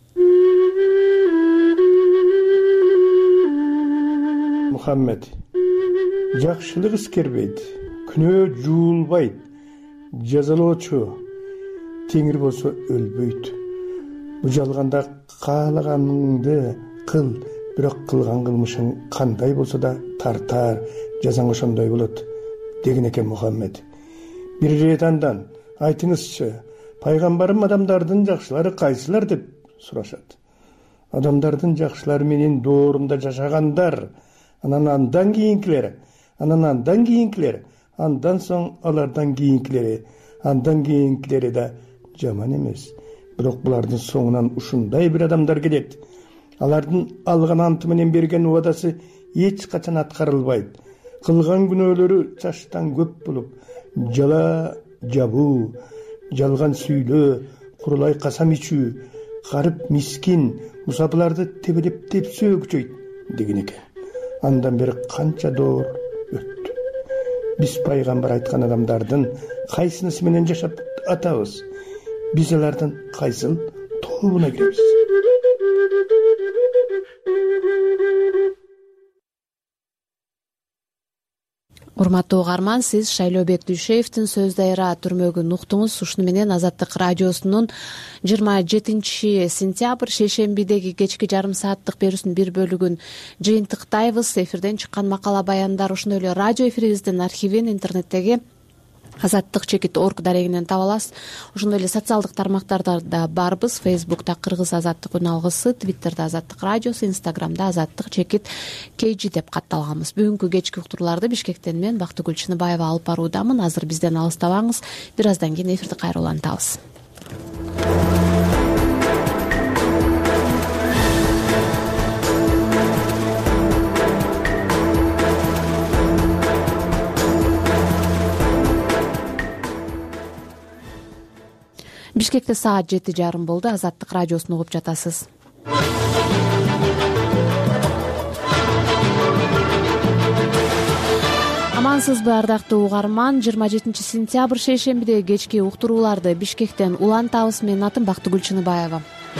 Мухаммед, жакшылык искербейт, күнөө жуулбайт, жазалоочу теңир болсо өлбөйт. Бу жалганда каалаганыңды кыл, бирок кылган кылмышың кандай болсо да тартар, жазаң ошондой болот деген экен Мухаммед. Бир ирет андан айтыңызчы, пайгамбарым адамдардын жакшылары кайсылар деп сурашат. Адамдардын жакшылары менен доорунда жашагандар, анан андан кийинкилери, анан андан кийинкилери, андан соң алардан кийинкилери, андан кийинкилери да жаман эмес. Бирок булардын соңунан ушундай бир адамдар келет. Алардын алган анты менен берген убадасы эч качан аткарылбайт. Кылган күнөөлөрү чачтан көп болуп, жала жабуу, жалган сүйлөө, курулай касам ичүү, карып мискин, мусапыларды тебелеп тепсөө күчөйт деген экен. Андан бери канча доор өттү. Биз пайгамбар айткан адамдардын кайсынысы менен жашап атабыз? Биз алардын кайсыл тобуна киребиз? Урматтуу угарман, сиз Шайлообек Дүйшеевдин сөз дайра түрмөгүн уктуңуз. Ушуну менен Азаттык радиосунун жыйырма жетинчи сентябрь шейшембидеги кечки жарым сааттык берүүсүнүн бир бөлүгүн жыйынтыктайбыз. Эфирден чыккан макала баяндар, ошондой эле радио эфирибиздин архивин интернеттеги азаттык чекит орг дарегинен таба аласыз. Ошондой эле социалдык тармактарда да барбыз. Фейсбукта Кыргыз азаттык үн алгысы, Твиттерде азаттык радиосу, Инстаграмда азаттык чекит кейжи деп катталганбыз. Бүгүнкү кечки уктурууларды Бишкектен мен Бактыгүл Чыныбаева алып баруудамын. Азыр бизден алыстабаңыз. Бир аздан кийин эфирди кайра улантабыз. Бишкекте саат жети жарым болду. Азаттык радиосун угуп жатасыз. Амансызбы, ардактуу угарман. жыйырма жетинчи сентябрь шейшембидеги кечки уктурууларды Бишкектен улантабыз. Менин атым Бактыгүл Чыныбаева.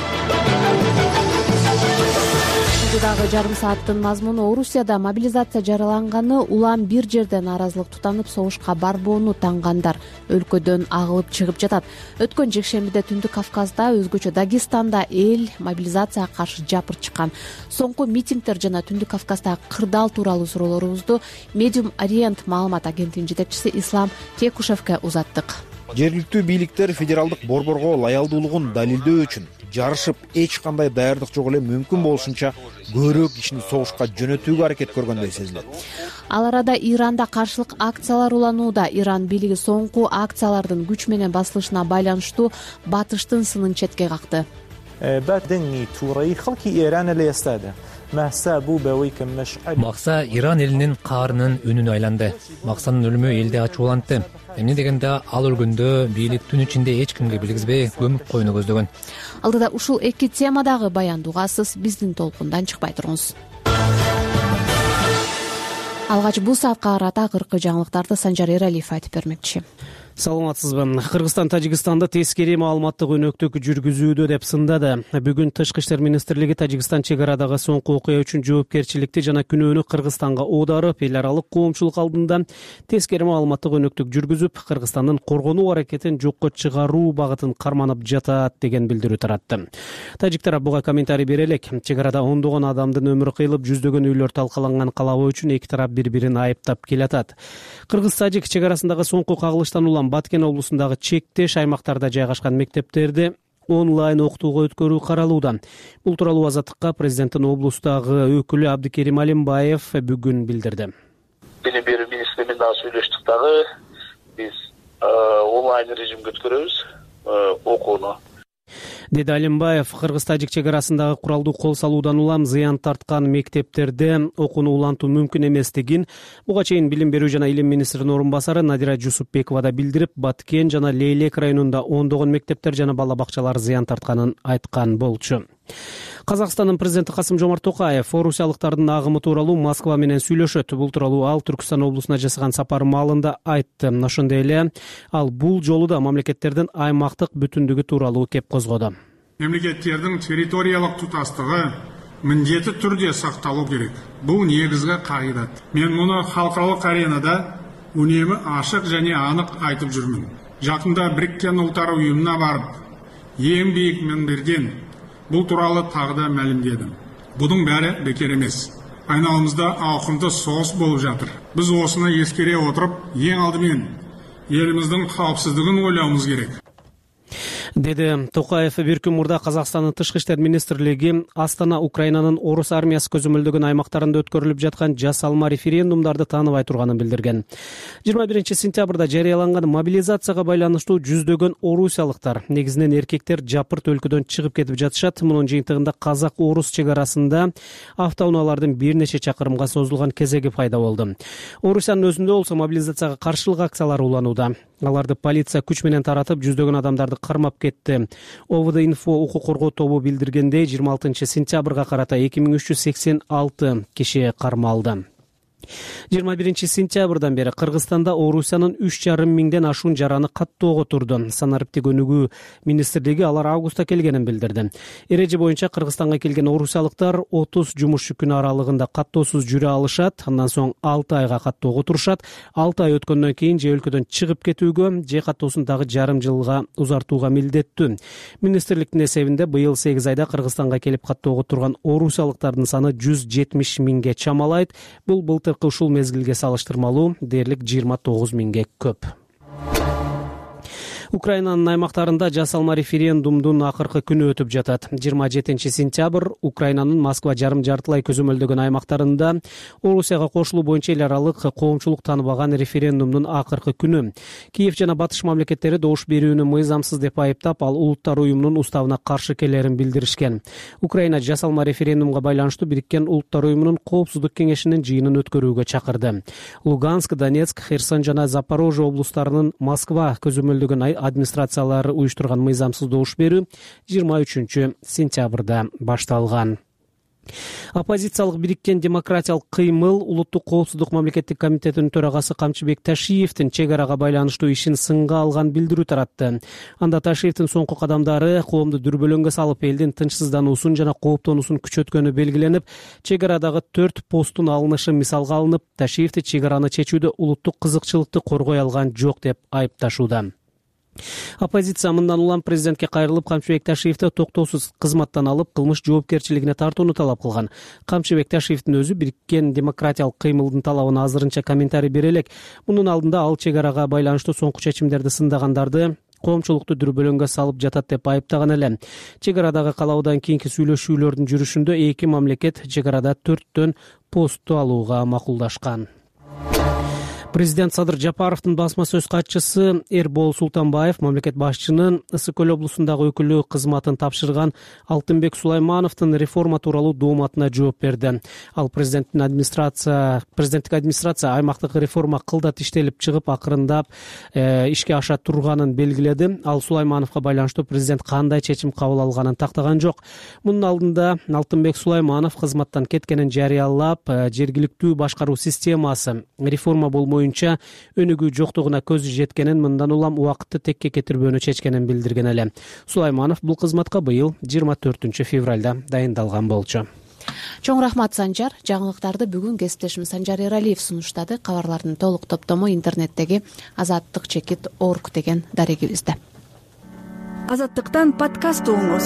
Дагы жарым сааттын мазмуну: Орусияда мобилизация жарыяланганы улам бир жерден нааразылык тутанып, согушка барбоону таңгандар өлкөдөн агылып чыгып жатат. Өткөн жекшембиде Түндүк Кавказда, өзгөчө Дагестанда эл мобилизацияга каршы жапыр чыккан. Соңку митингдер жана Түндүк Кавказдагы кырдаал тууралуу суроолорубузду Medium Orient маалымат агенттигинин жетекчиси Ислам Текушевке узаттык. Жергиликтүү бийликтер федералдык борборго лаялдуулугун далилдөө үчүн жарышып, эч кандай даярдык жок эле мүмкүн болушунча көбүрөөк кишини согушка жөнөтүүгө аракет көргөндөй сезилет. Ал арада Иранда каршылык акциялар уланууда. Иран бийлиги соңку акциялардын күч менен басылышына байланыштуу батыштын сынын четке какты. Макса Иран элинин каарынын үнүнө айланды. Максанын өлүмү элди ачуулантты. Эмне дегенде ал өлгөндө бийлик түн ичинде эч кимге билгизбей көмүп коюуну көздөгөн. Алдыда ушул эки темадагы баянды угасыз. Биздин толкундан чыкпай туруңуз. Алгач бул саатка карата акыркы жаңылыктарды Санжар Эралиев айтып бермекчи. Саламатсызбы. Кыргызстан Тажикстанды тескери маалыматтык өнөктүк жүргүзүүдө деп сындады. Бүгүн Тышкы иштер министрлиги Тажикстан чек арадагы соңку окуя үчүн жоопкерчиликти жана күнөөнү Кыргызстанга оодарып, эл аралык коомчулук алдында тескери маалыматтык өнөктүк жүргүзүп, Кыргызстандын коргонуу аракетин жокко чыгаруу багытын карманып жатат деген билдирүү таратты. Тажик тарап буга комментарий бере элек. Чек арада ондогон адамдын өмүрү кыйылып, жүздөгөн үйлөр талкаланган калабоо үчүн эки тарап бири-бирин айыптап келатат. Кыргыз-Тажик чек арасындагы соңку кагылыштан улам Баткен облусундагы чектеш аймактарда жайгашкан мектептерди онлайн окутууга өткөрүү каралууда. Бул тууралуу Азаттыкка президенттин облустагы өкүлү Абдыкерим Алимбаев бүгүн билдирди. Билим берүү министри менен дагы сүйлөштүк дагы. Биз онлайн режимге өткөрөбүз окууну. Деди Алимбаев, Кыргыз-Тажик чек арасындагы куралдуу кол салуудан улам зыян тарткан мектептерде окууну улантуу мүмкүн эместигин буга чейин билим берүү жана илим министринин орун басары Надира Жусупбекова да билдирип, Баткен жана Лейлек районунда ондогон мектептер жана бала бакчалар зыян тартканын айткан болчу. Казакстандын президенти Касым Жомарт Токаев орусиялыктардын агымы тууралуу Москва менен сүйлөшөт. Бул тууралуу ал Түркүстан облусуна жасаган сапары маалында айтты. Ошондой эле ал бул жолу да мамлекеттердин аймактык бүтүндүгү тууралуу кеп козгоду. Мемлекеттердин территориялык тутастыгы міндетті түрде сақталу керек. Бұл негізгі қағидат. Мен мұны халықаралық аренада үнемі ашық және анық айтып жүрмін. Жақында Біріккен ұлттар ұйымына барып, ең биік мінберден бұл туралы тағы да мәлімдедім. Бұның бәрі бекер емес. Айналамызда ауқымды соғыс болып жатыр. Біз осыны ескере отырып, ең алдымен еліміздің қауіпсіздігін ойлауымыз керек. Деди Токаев бир күн мурда Казакстандын Тышкы иштер министрлиги Астана Украинанын орус армиясы көзөмөлдөгөн аймактарында өткөрүлүп жаткан жасалма референдумдарды тааныбай турганын билдирген. жыйырма биринчи сентябрда жарыяланган мобилизацияга байланыштуу жүздөгөн орусиялыктар, негизинен эркектер, жапырт өлкөдөн чыгып кетип жатышат. Мунун жыйынтыгында казак-орус чек арасында автоунаалардын бир нече чакырымга созулган кезеги пайда болду. Орусиянын өзүндө болсо мобилизацияга каршылык акциялары уланууда. Аларды полиция күч менен таратып, жүздөгөн адамдарды кармап кетти. ОВД-инфо укук коргоо тобу билдиргендей, жыйырма алтынчы сентябрга карата эки миң үч жүз сексен алты киши кармалды. жыйырма биринчи сентябрдан бери Кыргызстанда Орусиянын үч жарым миңден ашуун жараны каттоого турду. Санариптик өнүгүү министрлиги алар августта келгенин билдирди. Эреже боюнча Кыргызстанга келген орусиялыктар отуз жумушчу күн аралыгында каттоосуз жүрө алышат, андан соң алты айга каттоого турушат. алты ай өткөндөн кийин же өлкөдөн чыгып кетүүгө, же каттоосун дагы жарым жылга узартууга милдеттүү. Министрликтин эсебинде быйыл сегиз айда Кыргызстанга келип каттоого турган орусиялыктардын саны жүз жетимиш миңге чамалайт. Бул былтыр ушул мезгилге салыштырмалуу дээрлик жыйырма тогуз миңге көп. Украинанын аймактарында жасалма референдумдун акыркы күнү өтүп жатат. жыйырма жетинчи сентябрь Украинанын Москва жарым жартылай көзөмөлдөгөн аймактарында Орусияга кошулуу боюнча эл аралык коомчулук тааныбаган референдумдун акыркы күнү. Киев жана Батыш мамлекеттери добуш берүүнү мыйзамсыз деп айыптап, ал улуттар уюмунун уставына каршы келерин билдиришкен. Украина жасалма референдумга байланыштуу Бириккен Улуттар уюмунун коопсуздук кеңешинин жыйынын өткөрүүгө чакырды. Луганск, Донецк, Херсон жана Запорожье облустарынын Москва көзөмөлдөгөн администрациялары уюштурган мыйзамсыз добуш берүү жыйырма үчүнчү сентябрда башталган. Оппозициялык Бириккен демократиялык кыймыл улуттук коопсуздук мамлекеттик комитетинин төрагасы Камчыбек Ташиевдин чек арага байланыштуу ишин сынга алган билдирүү таратты. Анда Ташиевдин соңку кадамдары коомду дүрбөлөңгө салып, элдин тынчсыздануусун жана кооптонуусун күчөткөнү белгиленип, чек арадагы төрт посттун алынышы мисалга алынып, Ташиевди чек араны чечүүдө улуттук кызыкчылыкты коргой алган жок деп айыпташууда. Оппозиция мындан улам президентке кайрылып, Камчыбек Ташиевди токтоосуз кызматтан алып, кылмыш жоопкерчилигине тартууну талап кылган. Камчыбек Ташиевдин өзү Бириккен демократиялык кыймылдын талабына азырынча комментарий бере элек. Мунун алдында ал чек арага байланыштуу соңку чечимдерди сындагандарды коомчулукту дүрбөлөңгө салып жатат деп айыптаган эле. Чек арадагы калабадан кийинки сүйлөшүүлөрдүн жүрүшүндө эки мамлекет чек арада төрттөн постту алууга макулдашкан. Президент Садыр Жапаровдун басма сөз катчысы Эрбол Султанбаев мамлекет башчынын Ысык көл облусундагы өкүлү кызматын тапшырган Алтынбек Сулаймановдун реформа тууралуу дооматына жооп берди. Ал президенттин администрация президенттик администрация аймактык реформа кылдат иштелип чыгып, акырындап э, ишке аша турганын белгиледи. Ал Сулаймановго байланыштуу президент кандай чечим кабыл алганын тактаган жок. Мунун алдында Алтынбек Сулайманов кызматтан кеткенин жарыялап, э, жергиликтүү башкаруу системасы реформа болмой боюнча өнүгүү жоктугуна көзү жеткенин, мындан улам убакытты текке кетирбөөнү чечкенин билдирген эле. Сулайманов бул кызматка быйыл жыйырма төртүнчү февралда дайындалган болчу. Чоң рахмат, Санжар. Жаңылыктарды бүгүн кесиптешим Санжар Эралиев сунуштады. Кабарлардын толук топтому интернеттеги азаттык чекит точка орг деген дарегибизде. Азаттыктан подкаст угуңуз.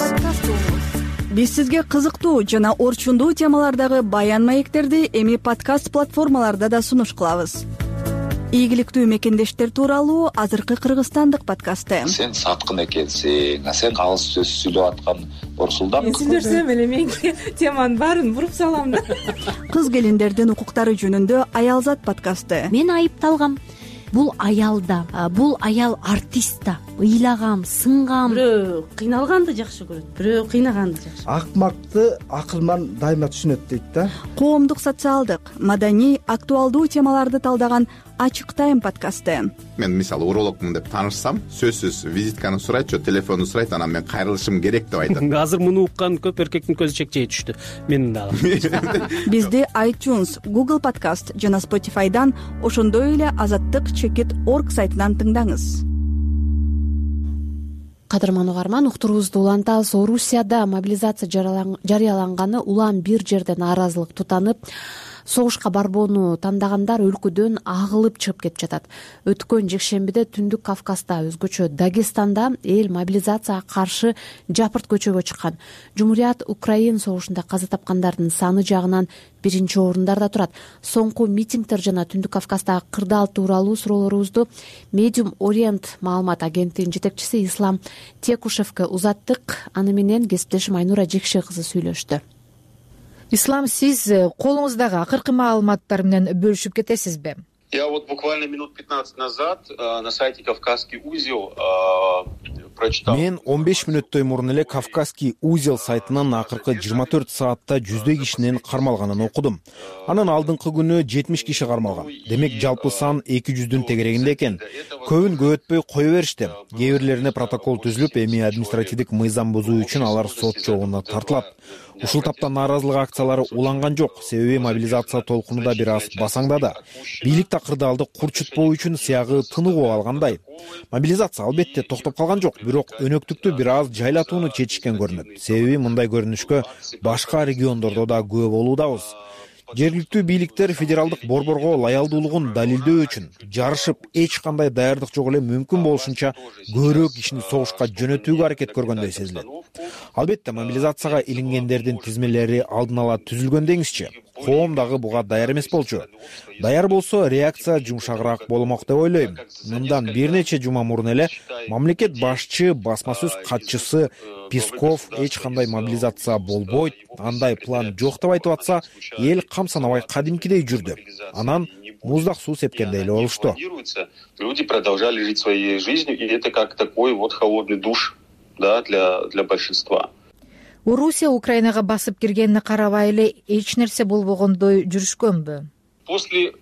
Биз сизге кызыктуу жана орчундуу темалардагы баян маектерди эми подкаст платформаларда да сунуш кылабыз. Ийгиликтүү мекендештер тууралуу азыркы кыргызстандык подкасты. Сен саткын экенсиң, сен калыс сөз сүйлөп аткан Орсулдан. Мен сүйлөсөм эле мен теманын баарын буруп салам да. Кыз келиндердин укуктары жөнүндө Аялзат подкасты. Мен айыпталгам. Бул аялда, бул аял артист да. Ыйлагам, сынгам. Бирөө кыйналганды жакшы көрөт, бирөө кыйнаганды жакшы. Акмакты акылман дайыма түшүнөт дейт да. Коомдук, социалдык, маданий, актуалдуу темаларды талдаган Ачык тайм подкасты. Мен мисалы урологмун деп таанышсам, сөзсүз визитканы сурайт, же телефонду сурайт, анан мен кайрылышым керек деп айтат. Азыр муну уккан көп эркектин көзү чекчей түштү. Менин дагы. Бизди iTunes, Google Podcast жана Spotify'дан, ошондой эле азаттык чекит точка орг сайтынан тыңдаңыз. Кадырман угарман, уктуруубузду улантабыз. Орусияда мобилизация жарыяланганы улам бир жерде нааразылык тутанып, согушка барбоону тандагандар өлкөдөн агылып чыгып кетип жатат. Өткөн жекшембиде Түндүк Кавказда, өзгөчө Дагестанда эл мобилизацияга каршы жапырт көчөгө чыккан. Жумурият Украин согушунда каза тапкандардын саны жагынан биринчи орундарда турат. Соңку митингдер жана Түндүк Кавказдагы кырдаал тууралуу суроолорубузду Medium Orient маалымат агенттигинин жетекчиси Ислам Текушевке узаттык. Аны менен кесиптешим Айнура Жекше кызы сүйлөштү. Ислам, сиз колуңуздагы акыркы маалыматтар менен бөлүшүп кетесизби? Я вот буквально минут пятнадцать назад на сайте Кавказский узел прочитал. Мен он беш мүнөттөй мурун эле Кавказский узел сайтынан акыркы жыйырма төрт саатта жүздөй кишинин кармалганын окудум. Анын алдыңкы күнү жетимиш киши кармалган. Демек жалпы сан эки жүздүн тегерегинде экен. Көбүн көп өтпөй кое беришти. Кээ бирлерине протокол түзүлүп, эми административдик мыйзам бузуу үчүн алар сот жогуна тартылат. Ушул тапта нааразылык акциялары уланган жок, себеби мобилизация толкунуда бир аз басаңдады. Бийлик такырдаалды курчутпоо үчүн сыягы тыныгып алгандай. Мобилизация албетте токтоп калган жок, бирок өнөктүктү бир аз жайлатууну чечишкен көрүнөт. Себеби мындай көрүнүшкө башка региондордо да күбө болуудабыз. Жергиликтүү бийликтер федералдык борборго лаялдуулугун далилдөө үчүн жарышып, эч кандай даярдык жок эле мүмкүн болушунча көбүрөөк кишини согушка жөнөтүүгө аракет көргөндөй сезилет. Албетте мобилизацияга илингендердин тизмелери алдын ала түзүлгөн деңизчи. коом дагы буга даяр эмес болчу. Даяр болсо реакция жумшагыраак болмок деп ойлойм. Мындан бир нече жума мурун эле мамлекет башчы басма сөз катчысы Песков эч кандай мобилизация болбойт, андай план жок деп айтып атса, эл кам санабай кадимкидей жүрдү. Анан муздак суу сепкендей эле болушту. Люди продолжали жить своей жизнью, и это как такой вот холодный душ, да, для для большинства. Орусия Украинага басып киргенине карабай эле эч нерсе болбогондой жүрүшкөнбү? После э,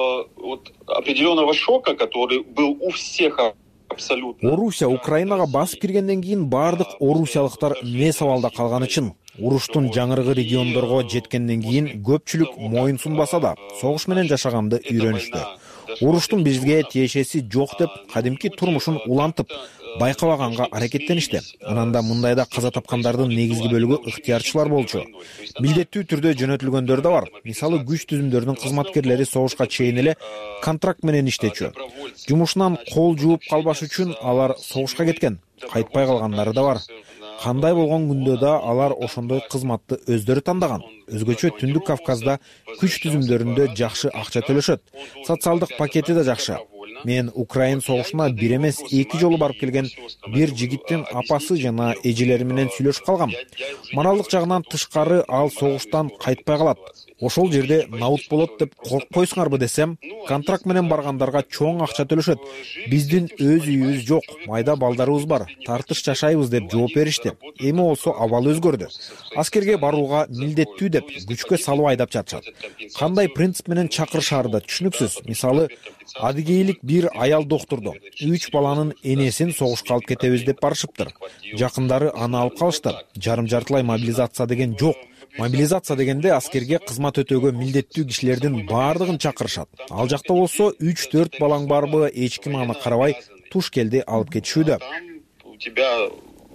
вот определенного шока, который был у всех абсолютно. Орусия Украинага басып киргенден кийин бардык орусиялыктар мес абалда калганы үчүн. Уруштун жаңырыгы региондорго жеткенден кийин көпчүлүк моюн сунбаса да, согуш менен жашаганды үйрөнүштү. Уруштун бизге тиешеси жок деп кадимки турмушун улантып, байкабаганга аракеттеништи. Ананда мындайда каза тапкандардын негизги бөлүгү ыктыярчылар болчу. Милдеттүү түрдө жөнөтүлгөндөр да бар. Мисалы күч түзүмдөрүнүн кызматкерлери согушка чейин эле контракт менен иштечү. Жумушунан кол жууп калбаш үчүн алар согушка кеткен. Кайтпай калгандары да бар. Кандай болгон күндө да алар ошондой кызматты өздөрү тандаган. Өзгөчө Түндүк Кавказда күч түзүмдөрүндө жакшы акча төлөшөт. Социалдык пакети да жакшы. Мен Украин согушуна бир эмес эки жолу барып келген бир жигиттин апасы жана эжелери менен сүйлөшүп калгам. Моралдык жагынан тышкары ал согуштан кайтпай калат. Ошол жерде наут болот деп коркпойсуңарбы десем, контракт менен баргандарга чоң акча төлөшөт. Биздин өз үйүбүз жок, майда балдарыбыз бар, тартыш жашайбыз деп жооп беришти. Эми болсо абал өзгөрдү. Аскерге барууга милдеттүү деп күчкө салып айдап жатышат. Кандай принцип менен чакырышары да түшүнүксүз. Мисалы, адыгейлик бир аял доктурду, үч баланын энесин согушка алып кетебиз деп барышыптыр. Жакындары аны алып калышты. Жарым-жартылай мобилизация деген жок. Мобилизация дегенде аскерге кызмат өтөөгө милдеттүү кишилердин баардыгын чакырышат. Ал жакта болсо үч төрт балаң барбы, эч ким аны карабай туш келди алып кетишүүдө. У тебя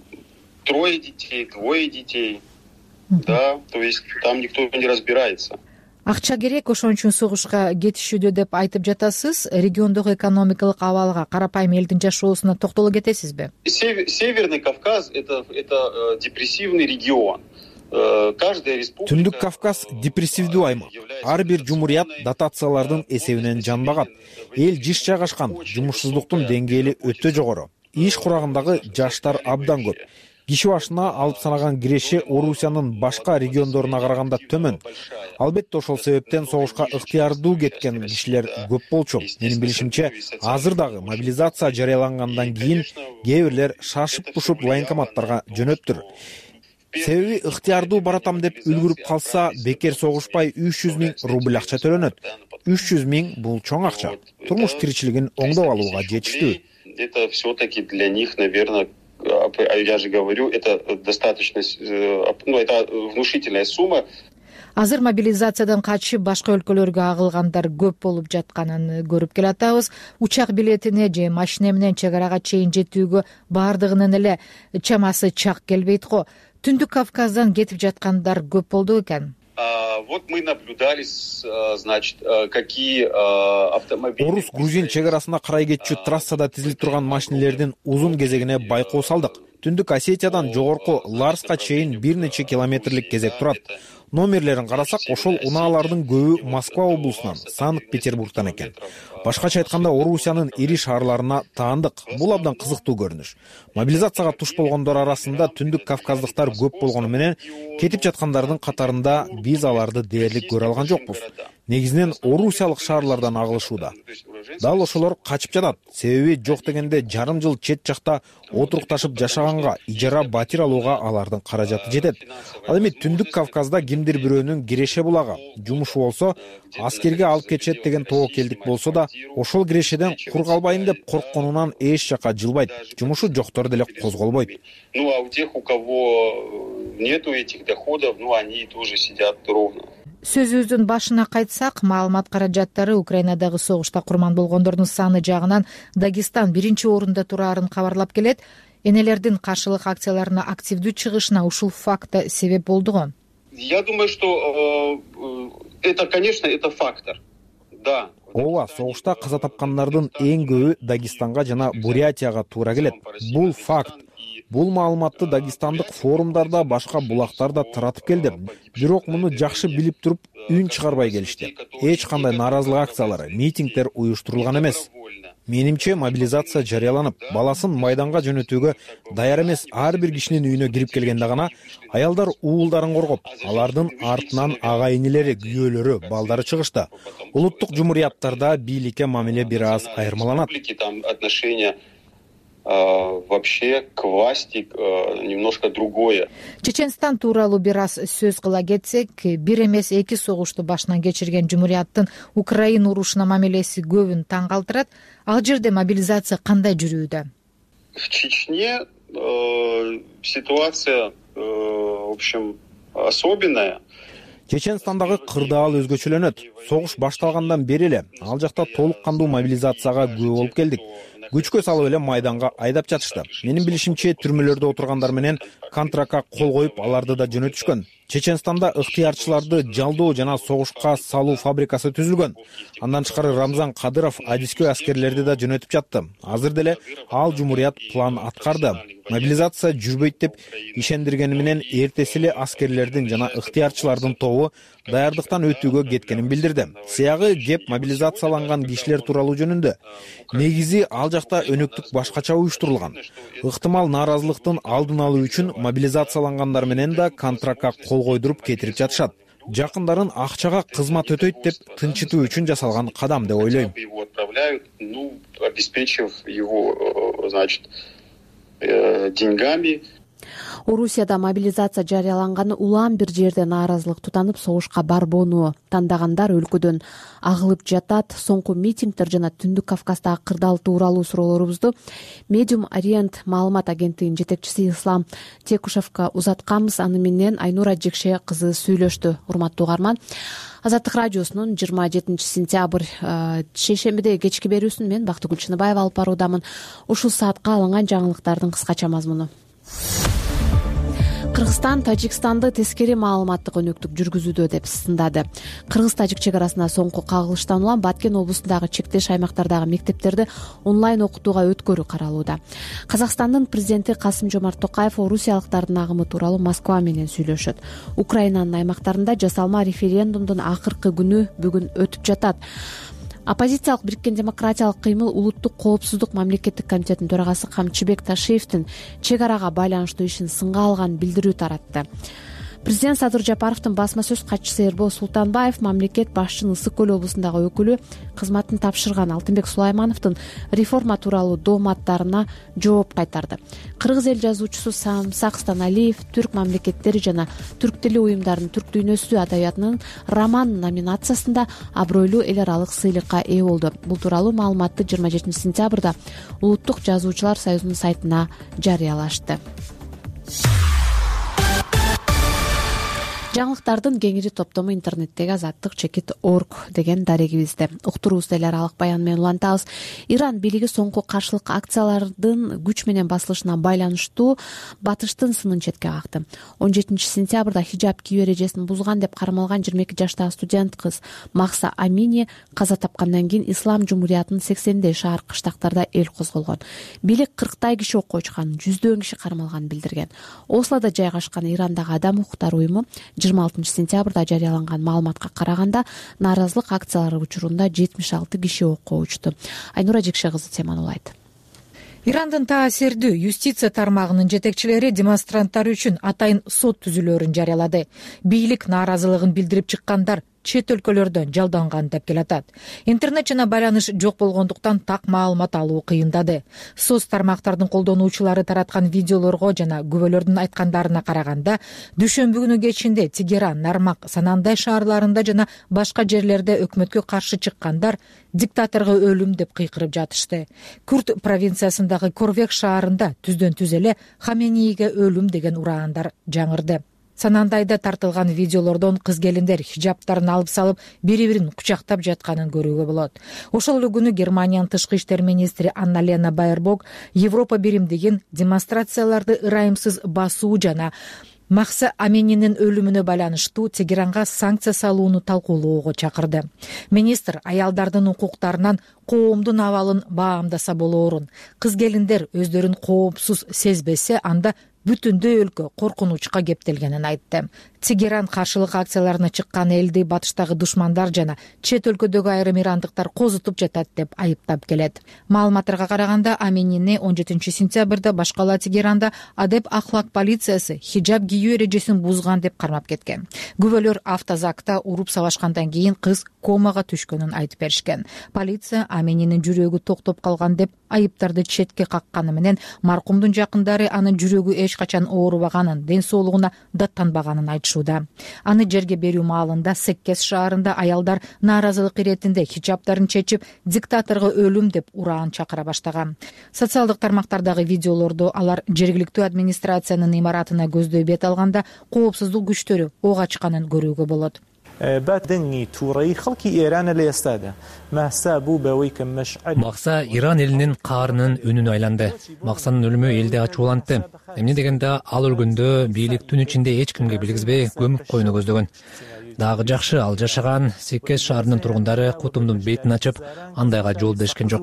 трое детей, двое детей. Да, то есть там никто не разбирается. Акча керек, ошон үчүн согушка кетишүүдө деп айтып жатасыз. Региондогу экономикалык абалга, карапайым элдин жашоосуна токтоло кетесизби? Северный Кавказ это это депрессивный регион. Түндүк Кавказ депрессивдүү аймак. Ар бир жумурият дотациялардын эсебинен жанбагат. Эл жиш жайгашкан, жумушсуздуктун деңгээли өтө жогору. Иш курагындагы жаштар абдан көп. Киши башына алып санаган киреши Орусиянын башка региондоруна караганда төмөн. Албетте ошол себептен согушка ыктыярдуу кеткен кишилер көп болчу. Менин билишимче, азыр дагы мобилизация жарыялангандан кийин кээ бирлер шашып-пушуп военкоматтарга жөнөптүр. Себеби ыктыярдуу баратам деп үлгүрүп калса, бекер согушпай үч жүз миң рубль акча төлөнөт. үч жүз миң бул чоң акча. Турмуш тиричилигин оңдоп алууга жетиштүү. Это все-таки для них, наверное, я же говорю, это достаточно, ну, это внушительная сумма. Азыр мобилизациядан качып башка өлкөлөргө агылгандар көп болуп жатканын көрүп келатабыз. Учак билетине же машина менен чек арага чейин жетүүгө баардыгынын эле чамасы чак келбейт го. Түндүк Кавказдан кетип жаткандар көп болду экен. Вот мы наблюдали, значит, какие автомобили. Орус-грузин чек арасына карай кетчү трассада тизилип турган машинелердин узун кезегине байкоо салдык. Түндүк Осетиядан жогорку Ларска чейин бир нече километрлик кезек турат. Номерлерин карасак, ошол унаалардын көбү Москва облусунан, Санкт-Петербургтан экен. Башкача айтканда, Орусиянын ири шаарларына таандык. Бул абдан кызыктуу көрүнүш. Мобилизацияга туш болгондор арасында Түндүк Кавказдыктар көп болгону менен, кетип жаткандардын катарында биз аларды дээрлик көрө алган жокпуз. Негизинен орусиялык шаарлардан агылышууда. Дал ошолор качып жатат. Себеби жок дегенде жарым жыл чет жакта отурукташып жашаганга, ижара батир алууга алардын каражаты жетет. Ал эми Түндүк Кавказда кимдир бирөөнүн киреше булагы, жумушу болсо, аскерге алып кетет деген тобокелдик болсо да, ошол кирешеден кур калбайын деп коркконунан эч жака жылбайт. Жумушу жоктор деле козголбойт. Ну а у тех, у кого нету этих доходов, ну они тоже сидят ровно. Сөзүбүздүн башына кайтсак, маалымат каражаттары Украинадагы согушта курман болгондордун саны жагынан Дагестан биринчи орунда турарын кабарлап келет. Энелердин каршылык акцияларына активдүү чыгышына ушул факт себеп болдуго? Я думаю, что э, это, конечно, это фактор. Да. Ооба, согушта каза тапкандардын эң көбү Дагестанга жана Бурятияга туура келет. Бул факт. Бул маалыматты дагестандык форумдарда, башка булактарда таратып келди. Бирок муну жакшы билип туруп үн чыгарбай келишти. Эч кандай нааразылык акциялары, митингдер уюштурулган эмес. Менимче мобилизация жарыяланып, баласын майданга жөнөтүүгө даяр эмес ар бир кишинин үйүнө кирип келгенде гана аялдар уулдарын коргоп, алардын артынан ага-инилери, күйөөлөрү, балдары чыгышты. Улуттук жумурияттарда бийликке мамиле бир аз айырмаланат. Вообще к власти немножко другое. Чеченстан тууралуу бир аз сөз кыла кетсек, бир эмес эки согушту башынан кечирген жумурияттын Украина урушуна мамилеси көбүн таң калтырат. Ал жерде мобилизация кандай жүрүүдө? В Чечне э, ситуация, э, в общем, особенная. Чеченстандагы кырдаал өзгөчөлөнөт. Согуш башталгандан бери эле ал жакта толук кандуу мобилизацияга күбө болуп келдик. Күчкө салып эле майданга айдап жатышты. Менин билишимче, түрмөлөрдө отургандар менен контрактка кол коюп, аларды да жөнөтүшкөн. Чеченстанда ыктыярчыларды жалдоо жана согушка салуу фабрикасы түзүлгөн. Андан тышкары Рамзан Кадыров адискөй аскерлерди да жөнөтүп жатты. Азыр деле ал жумурият план аткарды. Мобилизация жүрбөйт деп ишендиргени менен эртеси эле аскерлердин жана ыктыярчылардын тобу даярдыктан өтүүгө кеткенин билдирди. Сыягы кеп мобилизацияланган кишилер тууралуу жөнүндө. Негизи ал жакта өнөктүк башкача уюштурулган. Ыктымал нааразылыктын алдын алуу үчүн мобилизациялангандар менен да контрактка кол койдуруп кетирип жатышат. Жакындарын акчага кызмат өтөйт деп тынчытуу үчүн жасалган кадам деп ойлойм. Его отправляют, ну, обеспечив его, значит, деньгами. Орусияда мобилизация жарыяланганы улам бир жерде нааразылык тутанып, согушка барбоону тандагандар өлкөдөн агылып жатат. Соңку митингдер жана Түндүк Кавказдагы кырдаал тууралуу суроолорубузду Medium Orient маалымат агенттигинин жетекчиси Ислам Текушевка узатканбыз. Аны менен Айнура Жекше кызы сүйлөштү. Урматтуу угарман, Азаттык радиосунун жыйырма жетинчи сентябрь шейшембиде кечки берүүсүн мен Бактыгүл Чыныбаева алып баруудамын. Ушул саатка алынган жаңылыктардын кыскача мазмуну. Кыргызстан Тажикстанды тескери маалыматтык өнөктүк жүргүзүүдө деп сындады. Кыргыз-тажик чек арасына соңку кагылыштан улам Баткен облусундагы чектеш аймактардагы мектептерди онлайн окутууга өткөрүү каралууда. Казакстандын президенти Касым-Жомарт Токаев орусиялыктардын агымы тууралуу Москва менен сүйлөшөт. Украинанын аймактарында жасалма референдумдун акыркы күнү бүгүн өтүп жатат. Оппозициялык Бириккен демократиялык кыймыл улуттук коопсуздук мамлекеттик комитетинин төрагасы Камчыбек Ташиевдин чек арага байланыштуу ишин сынга алган билдирүү таратты. Президент Садыр Жапаровдун басма сөз катчысы Эрбол Султанбаев мамлекет башчынын Ысык көл облусундагы өкүлү кызматын тапшырган Алтынбек Сулаймановдун реформа тууралуу дооматтарына жооп кайтарды. Кыргыз эл жазуучусу Самсак Станалиев түрк мамлекеттери жана түрк тили уюмдарынын түрк дүйнөсү адабиятынын роман номинациясында абройлуу эл аралык сыйлыкка ээ болду. Бул тууралуу маалыматты жыйырма жетинчи сентябрда Улуттук жазуучулар союзунун сайтына жарыялашты. Жаңылыктардын кеңири топтому интернеттеги азаттык чекит орг деген дарегибизде. Уктуруубузду эл аралык баян менен улантабыз. Иран бийлиги соңку каршылык акциялардын күч менен басылышына байланыштуу батыштын сынын четке какты. он жетинчи сентябрда хижаб кийүү эрежесин бузган деп кармалган жыйырма эки жаштагы студент кыз Махса Амини каза тапкандан кийин Ислам жумуриятынын сексендей шаар кыштактарда эл козголгон. Бийлик кырктай киши ок очкан, жүздөгөн киши кармалганын билдирген. Ослода жайгашкан Ирандагы адам укуктары уюму жыйырма алтынчы сентябрда жарыяланган маалыматка караганда нааразылык акциялары учурунда жетимиш алты киши окко учту. Айнура Жекше кызы теманы улайт. Ирандын таасирдүү юстиция тармагынын жетекчилери демонстранттар үчүн атайын сот түзүлөөрүн жарыялады. Бийлик нааразылыгын билдирип чыккандар чет өлкөлөрдөн жалданган деп келатат. Интернет жана байланыш жок болгондуктан так маалымат алуу кыйындады. Соц тармактардын колдонуучулары тараткан видеолорго жана күбөлөрдүн айткандарына караганда, дүйшөмбү күнү кечинде Тегеран, Нармак, Санандай шаарларында жана башка жерлерде өкмөткө каршы чыккандар диктаторго өлүм деп кыйкырып жатышты. Күрт провинциясындагы Корвек шаарында түздөн түз эле Хаменийге өлүм деген ураандар жаңырды. Санандайда тартылган видеолордон кыз келиндер хижаптарын алып салып, бири-бирин кучактап жатканын көрүүгө болот. Ошол эле күнү Германиянын тышкы иштер министри Анна-Лена Байербок Европа биримдигин демонстрацияларды ырайымсыз басуу жана Махса Амининин өлүмүнө байланыштуу Тегеранга санкция салууну талкуулоого чакырды. Министр аялдардын укуктарынан коомдун абалын баамдаса болоорун, кыз келиндер өздөрүн коопсуз сезбесе, анда бүтүндөй өлкө коркунучка кептелгенин айтты. Тегеран каршылык акцияларына чыккан элди батыштагы душмандар жана чет өлкөдөгү айрым ирандыктар козутуп жатат деп айыптап келет. Маалыматтарга караганда, Аминини он жетинчи сентябрда башкала Тегеранда адеп ахлак полициясы хиджаб кийүү эрежесин бузган деп кармап кеткен. Күбөлөр автозакта уруп сабашкандан кийин кыз комага түшкөнүн айтып беришкен. Полиция Амининин жүрөгү токтоп калган деп айыптарды четке какканы менен, маркумдун жакындары анын жүрөгү эч качан оорубаганын, ден соолугуна даттанбаганын айтышууда. Аны жерге берүү маалында Секкес шаарында аялдар нааразылык иретинде хиджабтарын чечип, диктаторго өлүм деп ураан чакыра баштаган. Социалдык тармактардагы видеолордо алар жергиликтүү администрациянын имаратына көздөй бет алганда коопсуздук күчтөрү ок ачканын көрүүгө болот. Макса Иран элинин каарынын үнүн айланды. Максанын өлүмү элди ачуулантты. Эмне дегенде ал өлгөндө бийлик түн ичинде эч кимге билгизбей көмүп коюуну көздөгөн. Дагы жакшы, ал жашаган Секкес шаарынын тургундары кутумдун бетин ачып, андайга жол беришкен жок.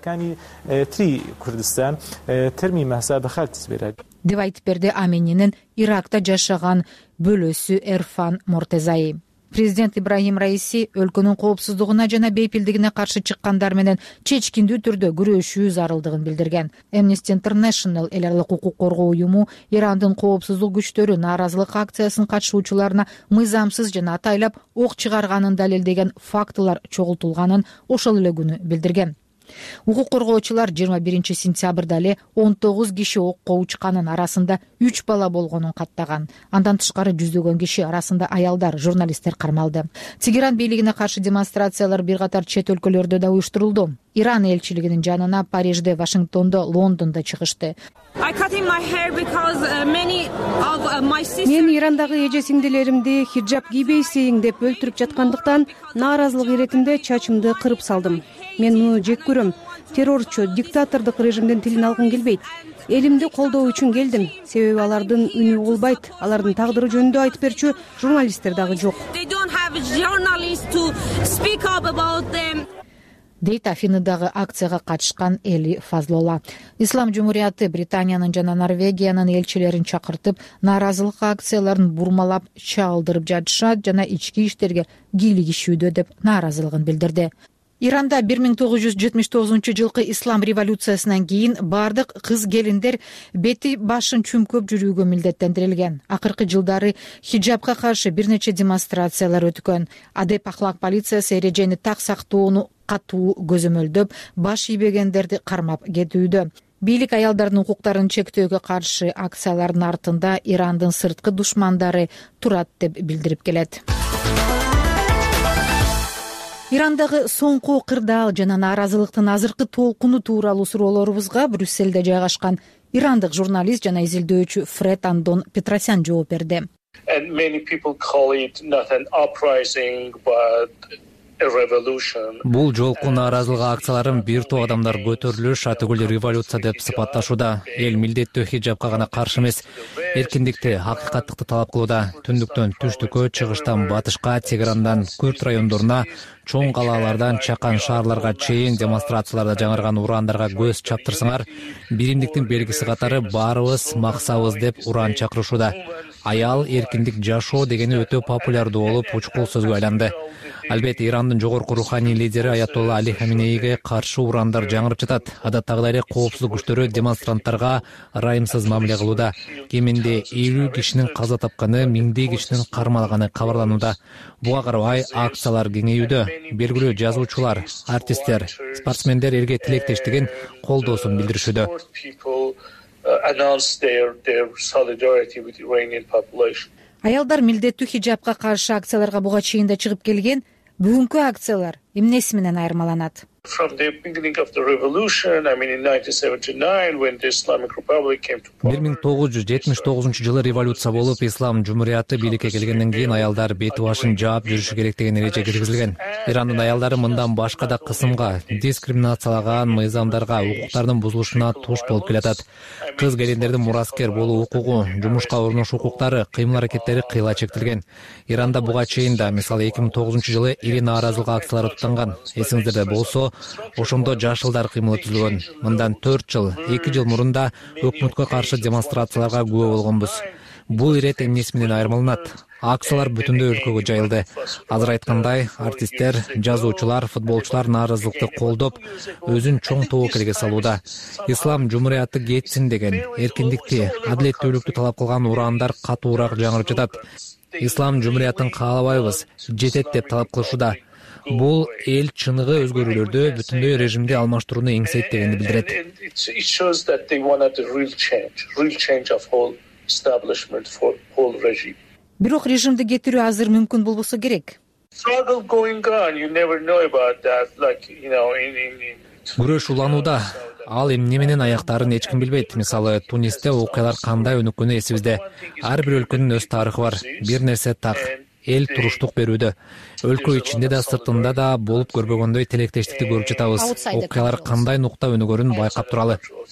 Деп айтып берди Амининин Иракта жашаган бөлөсү Эрфан Мортезаи. Президент Ибрахим Раиси өлкөнүн коопсуздугуна жана бейпилдигине каршы чыккандар менен чечкиндүү түрдө күрөшүү зарылдыгын билдирген. Amnesty International эл аралык укук коргоо уюму Ирандын коопсуздук күчтөрү нааразылык акциясынын катышуучуларына мыйзамсыз жана атайлап ок чыгарганын далилдеген фактылар чогултулганын ошол эле күнү билдирген. Укук коргоочулар жыйырма биринчи сентябрда эле он тогуз киши окко учканын, арасында үч бала болгонун каттаган. Андан тышкары жүздөгөн киши, арасында аялдар, журналисттер кармалды. Тегеран бийлигине каршы демонстрациялар бир катар чет өлкөлөрдө да уюштурулду. Иран элчилигинин жанына Парижде, Вашингтондо, Лондондо чыгышты. Мен Ирандагы эже сиңдилеримди хиджаб кийбейсиң деп өлтүрүп жаткандыктан нааразылык иретинде чачымды кырып салдым. Мен муну жек көрөм. Террорчу, диктатордук режимдин тилин алгым келбейт. Элимди колдоо үчүн келдим. Себеби алардын үнү болбойт. Алардын тагдыры жөнүндө айтып берчү журналисттер дагы жок. Дейт Афинидагы акцияга катышкан Эли Фазлола. Ислам Жумурияты Британиянын жана Норвегиянын элчилерин чакыртып, нааразылык акцияларын бурмалап чагылдырып жатышат жана ички иштерге кийлигишүүдө деп нааразылыгын билдирди. Иранда бир миң тогуз жүз жетимиш тогузунчу жылкы ислам революциясынан кийин бардык кыз келиндер бети башын чүмкөп жүрүүгө милдеттендирилген. Акыркы жылдары хиджабка каршы бир нече демонстрациялар өткөн. Адеп ахлак полициясы эрежени так сактоону катуу көзөмөлдөп, баш ийбегендерди кармап кетүүдө. Бийлик аялдардын укуктарын чектөөгө каршы акциялардын артында Ирандын сырткы душмандары турат деп билдирип келет. Ирандагы соңку кырдаал жана нааразылыктын азыркы толкуну тууралуу суроолорубузга Брюсселде жайгашкан ирандык журналист жана изилдөөчү Фред Андон Петросян жооп берди. Бул жолку нааразылык акцияларын бир топ адамдар көтөрүлүш, атүгүл революция деп сыпатташууда. Эл милдеттүү хиджабка гана каршы эмес, эркиндикти, акыйкаттыкты талап кылууда. Түндүктөн түштүккө, чыгыштан батышка, Тегерандан Күрт райондоруна, чоң калаалардан чакан шаарларга чейин демонстрацияларда жаңырган ураандарга көз чаптырсаңар, биримдиктин белгиси катары баарыбыз максабыз деп ураан чакырышууда. Аял, эркиндик, жашоо дегени өтө популярдуу болуп, учкул сөзгө айланды. Албетте, Ирандын жогорку руханий лидери Аятолла Али Хаминейге каршы ураандар жаңырып жатат. Адаттагыдай эле коопсуздук күчтөрү демонстранттарга ырайымсыз мамиле кылууда. Кеминде элүү кишинин каза тапканы, миңдей кишинин кармалганы кабарланууда. Буга карабай акциялар кеңейүүдө. Белгилүү жазуучулар, артисттер, спортсмендер элге тилектештигин, колдоосун билдиришүүдө. Аялдар милдеттүү хиджабка каршы акцияларга буга чейин да чыгып келген. Бүгүнкү акциялар эмнеси менен айырмаланат? бир миң тогуз жүз жетимиш тогузунчу жылы революция болуп, ислам жумурияты бийликке келгенден кийин аялдар бети башын жаап жүрүшү керек деген эреже киргизилген. Ирандын аялдары мындан башка да кысымга, дискриминациялаган мыйзамдарга, укуктардын бузулушуна туш болуп келатат. Кыз келиндердин мураскер болуу укугу, жумушка орношуу укуктары, кыймыл аракеттери кыйла чектелген. Иранда буга чейин да, мисалы эки миң тогузунчу жылы ири нааразылык акциялары туктанган. Эсиңиздерде болсо, ошондо жашылдар кыймылы түзүлгөн. Мындан төрт жыл, эки жыл мурун да өкмөткө каршы демонстрацияларга күбө болгонбуз. Бул ирет эмнеси менен айырмаланат? Акциялар бүтүндөй өлкөгө жайылды. Азыр айткандай, артисттер, жазуучулар, футболчулар нааразылыкты колдоп, өзүн чоң тобокелге салууда. Ислам жумурияты кетсин деген, эркиндикти, адилеттүүлүктү талап кылган ураандар катуураак жаңырып жатат. Ислам жумуриятын каалабайбыз, жетет деп талап кылышууда. Бул эл чыныгы өзгөрүүлөрдү, бүтүндөй режимди алмаштырууну эңсейт дегенди билдирет. Бирок режимди кетирүү азыр мүмкүн болбосо керек. Күрөш уланууда. Ал эмне менен аяктарын эч ким билбейт. Мисалы, Тунисте окуялар кандай өнүккөнү эсибизде. Ар бир өлкөнүн өз тарыхы бар. Бир нерсе так. Эл туруштук берүүдө. Өлкө ичинде да сыртында да болуп көрбөгөндөй тилектештикти көрүп жатабыз. Окуялар кандай нукта өнүгөрүн байкап туралы.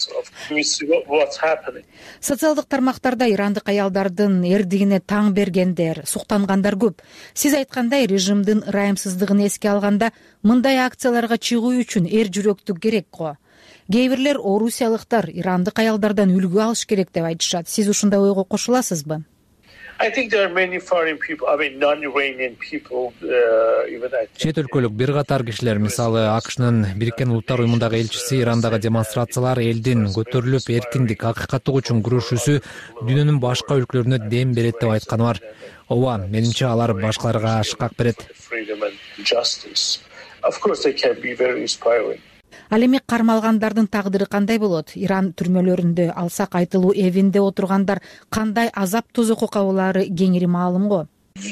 Социалдык тармактарда ирандык аялдардын эрдигине таң бергендер, суктангандар көп. Сиз айткандай, режимдин ырайымсыздыгын эске алганда, мындай акцияларга чыгуу үчүн эр жүрөктүк керек го. Кээ бирлер орусиялыктар ирандык аялдардан үлгү алыш керек деп айтышат. Сиз ушундай ойго кошуласызбы? Чет өлкөлүк бир катар кишилер, мисалы АКШнын Бириккен Улуттар уюмундагы элчиси, Ирандагы демонстрациялар элдин көтөрүлүп, эркиндик, акыйкаттык үчүн күрөшүүсү дүйнөнүн башка өлкөлөрүнө дем берет деп айтканы бар. Ооба, менимче алар башкаларга ашкак берет. Ал эми кармалгандардын тагдыры кандай болот? Иран түрмөлөрүндө, алсак айтылуу эвинде отургандар кандай азап тозокко кабылаары кеңири маалым го.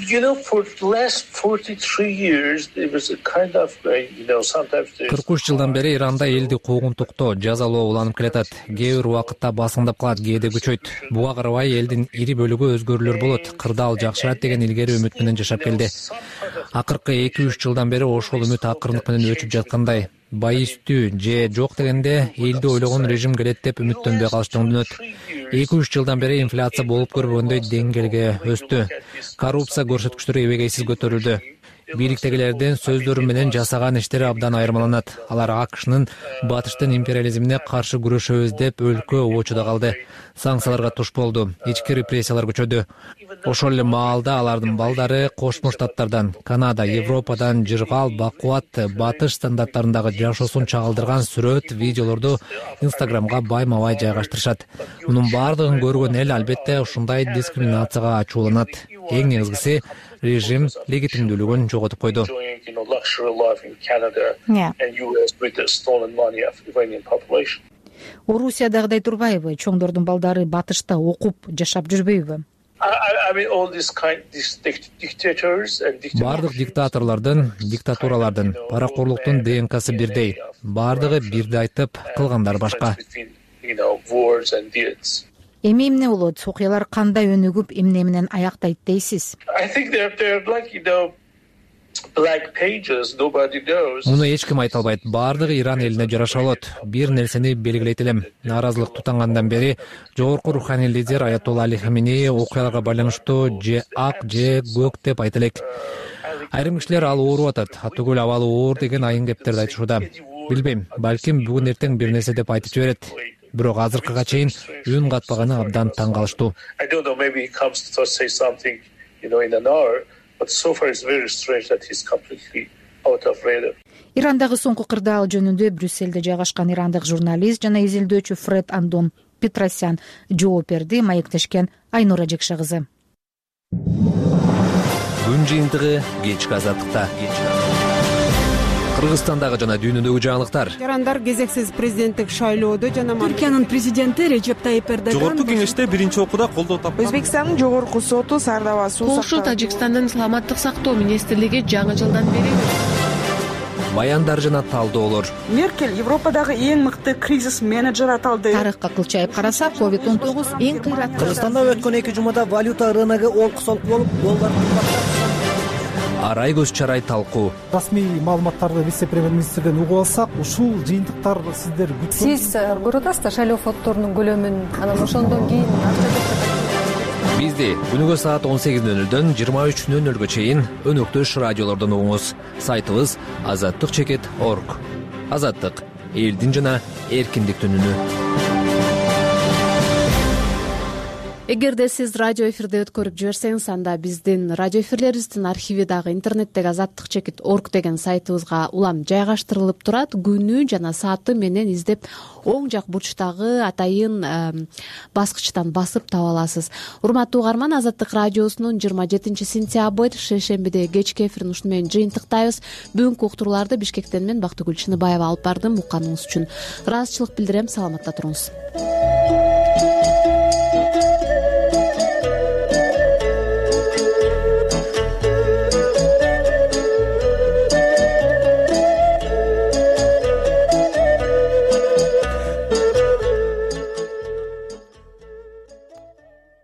кырк үч жылдан бери Иранда элди куугунтуктоо, жазалоо уланып келатат. Кээ бир убакытта басыңдап калат, кээде күчөйт. Буга карабай элдин ири бөлүгү өзгөрүүлөр болот, кырдаал жакшырат деген илгери үмүт менен жашап келди. Акыркы эки үч жылдан бери ошол үмүт акырындык менен өчүп жаткандай. Байыстүү же жок дегенде элди ойлогон режим келет деп үмүттөнбөй калыш жөндөт. эки үч жылдан бери инфляция болуп көрбөгөндөй деңгээлге өстү. Коррупция көрсөткүчтөрү эбегейсиз көтөрүлдү. Бийликтегилердин сөздөрү менен жасаган иштери абдан айырмаланат. Алар АКШнын батыштын империализмине каршы күрөшөбүз деп өлкө обочуда калды. Санкцияларга туш болду, ички репрессиялар күчөдү. Ошол эле маалда алардын балдары Кошмо Штаттардан, Канада, Европадан жыргал, бакубат, батыш стандарттарындагы жашоосун чагылдырган сүрөт, видеолорду Инстаграмга байма-бай жайгаштырышат. Мунун баардыгын көргөн эл албетте ушундай дискриминацияга ачууланат. Эң негизгиси, режим легитимдүүлүгүн жоготуп койду. Орусиядагыдай турбайбы? Чоңдордун балдары батышта окуп, жашап жүрбөйбү? Бардык диктаторлордун, диктатуралардын, паракорлуктун ДНКсы бирдей. Бардыгы бирди айтып, кылгандар башка. Эми эмне болот? Окуялар кандай өнүгүп, эмне менен аяктайт дейсиз? Муну эч ким айта албайт. Бардыгы Иран элине жараша болот. Бир нерсени белгилейт элем. Нааразылык тутангандан бери жогорку руханий лидер Аятолла Али Хаминеи окуяларга байланыштуу же ак же көк деп айта элек. Айрым кишилер ал ооруп атат, атүгүл абалы оор деген айын кептерди айтышууда. Билбейм, балким бүгүн эртең бир нерсе деп айтып жиберет. Бирок азыркыга чейин үн катпаганы абдан таң калыштуу. Ирандагы соңку кырдаал жөнүндө Брюссельде жайгашкан ирандык журналист жана изилдөөчү Фред Андон Петросян жооп берди. Маектешкен Айнура Жекше кызы. Күн жыйынтыгы кечки азаттыкта. Кыргызстандагы жана дүйнөдөгү жаңылыктар. Жарандар кезексиз президенттик шайлоодо жана Түркиянын президенти Режеп Тайип Эрдоган жогорку кеңеште биринчи окууда колдоо тапкан. Өзбекстандын жогорку соту Сардава суу Полша Тажикстандын саламаттык сактоо министрлиги жаңы жылдан бери баяндар жана талдоолор. Меркель Европадагы эң мыкты кризис менеджер аталды. Тарыхка кылчайып карасак, ковид он тогуз эң кыйраттуу. Кыргызстанда өткөн эки жумада валюта рыногу олкусолук болуп, доллар арай көз чарай талкуу. Расмий маалыматтарды вице-премьер-министрден угуп алсак, ушул жыйынтыктар сиздер сиз көрүп атасыздар шайлоо фонддорунун көлөмүн, анан ошондон кийин бизди күнүгө саат он сегиз нөл нөлдөн жыйырма үч нөл нөлгө чейин өнөктөш радиолордон угуңуз. Сайтыбыз азаттык чекит орг. Азаттык — элдин жана эркиндиктин үнү. Эгерде сиз радио эфирде өткөрүп жиберсеңиз, анда биздин радио эфирлерибиздин архиви дагы интернеттеги азаттык чекит орг деген сайтыбызга улам жайгаштырылып турат. Күнү жана сааты менен издеп, оң жак бурчтагы атайын баскычтан басып таба аласыз. Урматтуу угарман, Азаттык радиосунун жыйырма жетинчи сентябрь шейшембиде кечки эфирин ушуну менен жыйынтыктайбыз. Бүгүнкү уктурууларды Бишкектен мен Бактыгүл Чыныбаева алып бардым. Укканыңыз үчүн ыраазычылык билдирем. Саламатта туруңуз.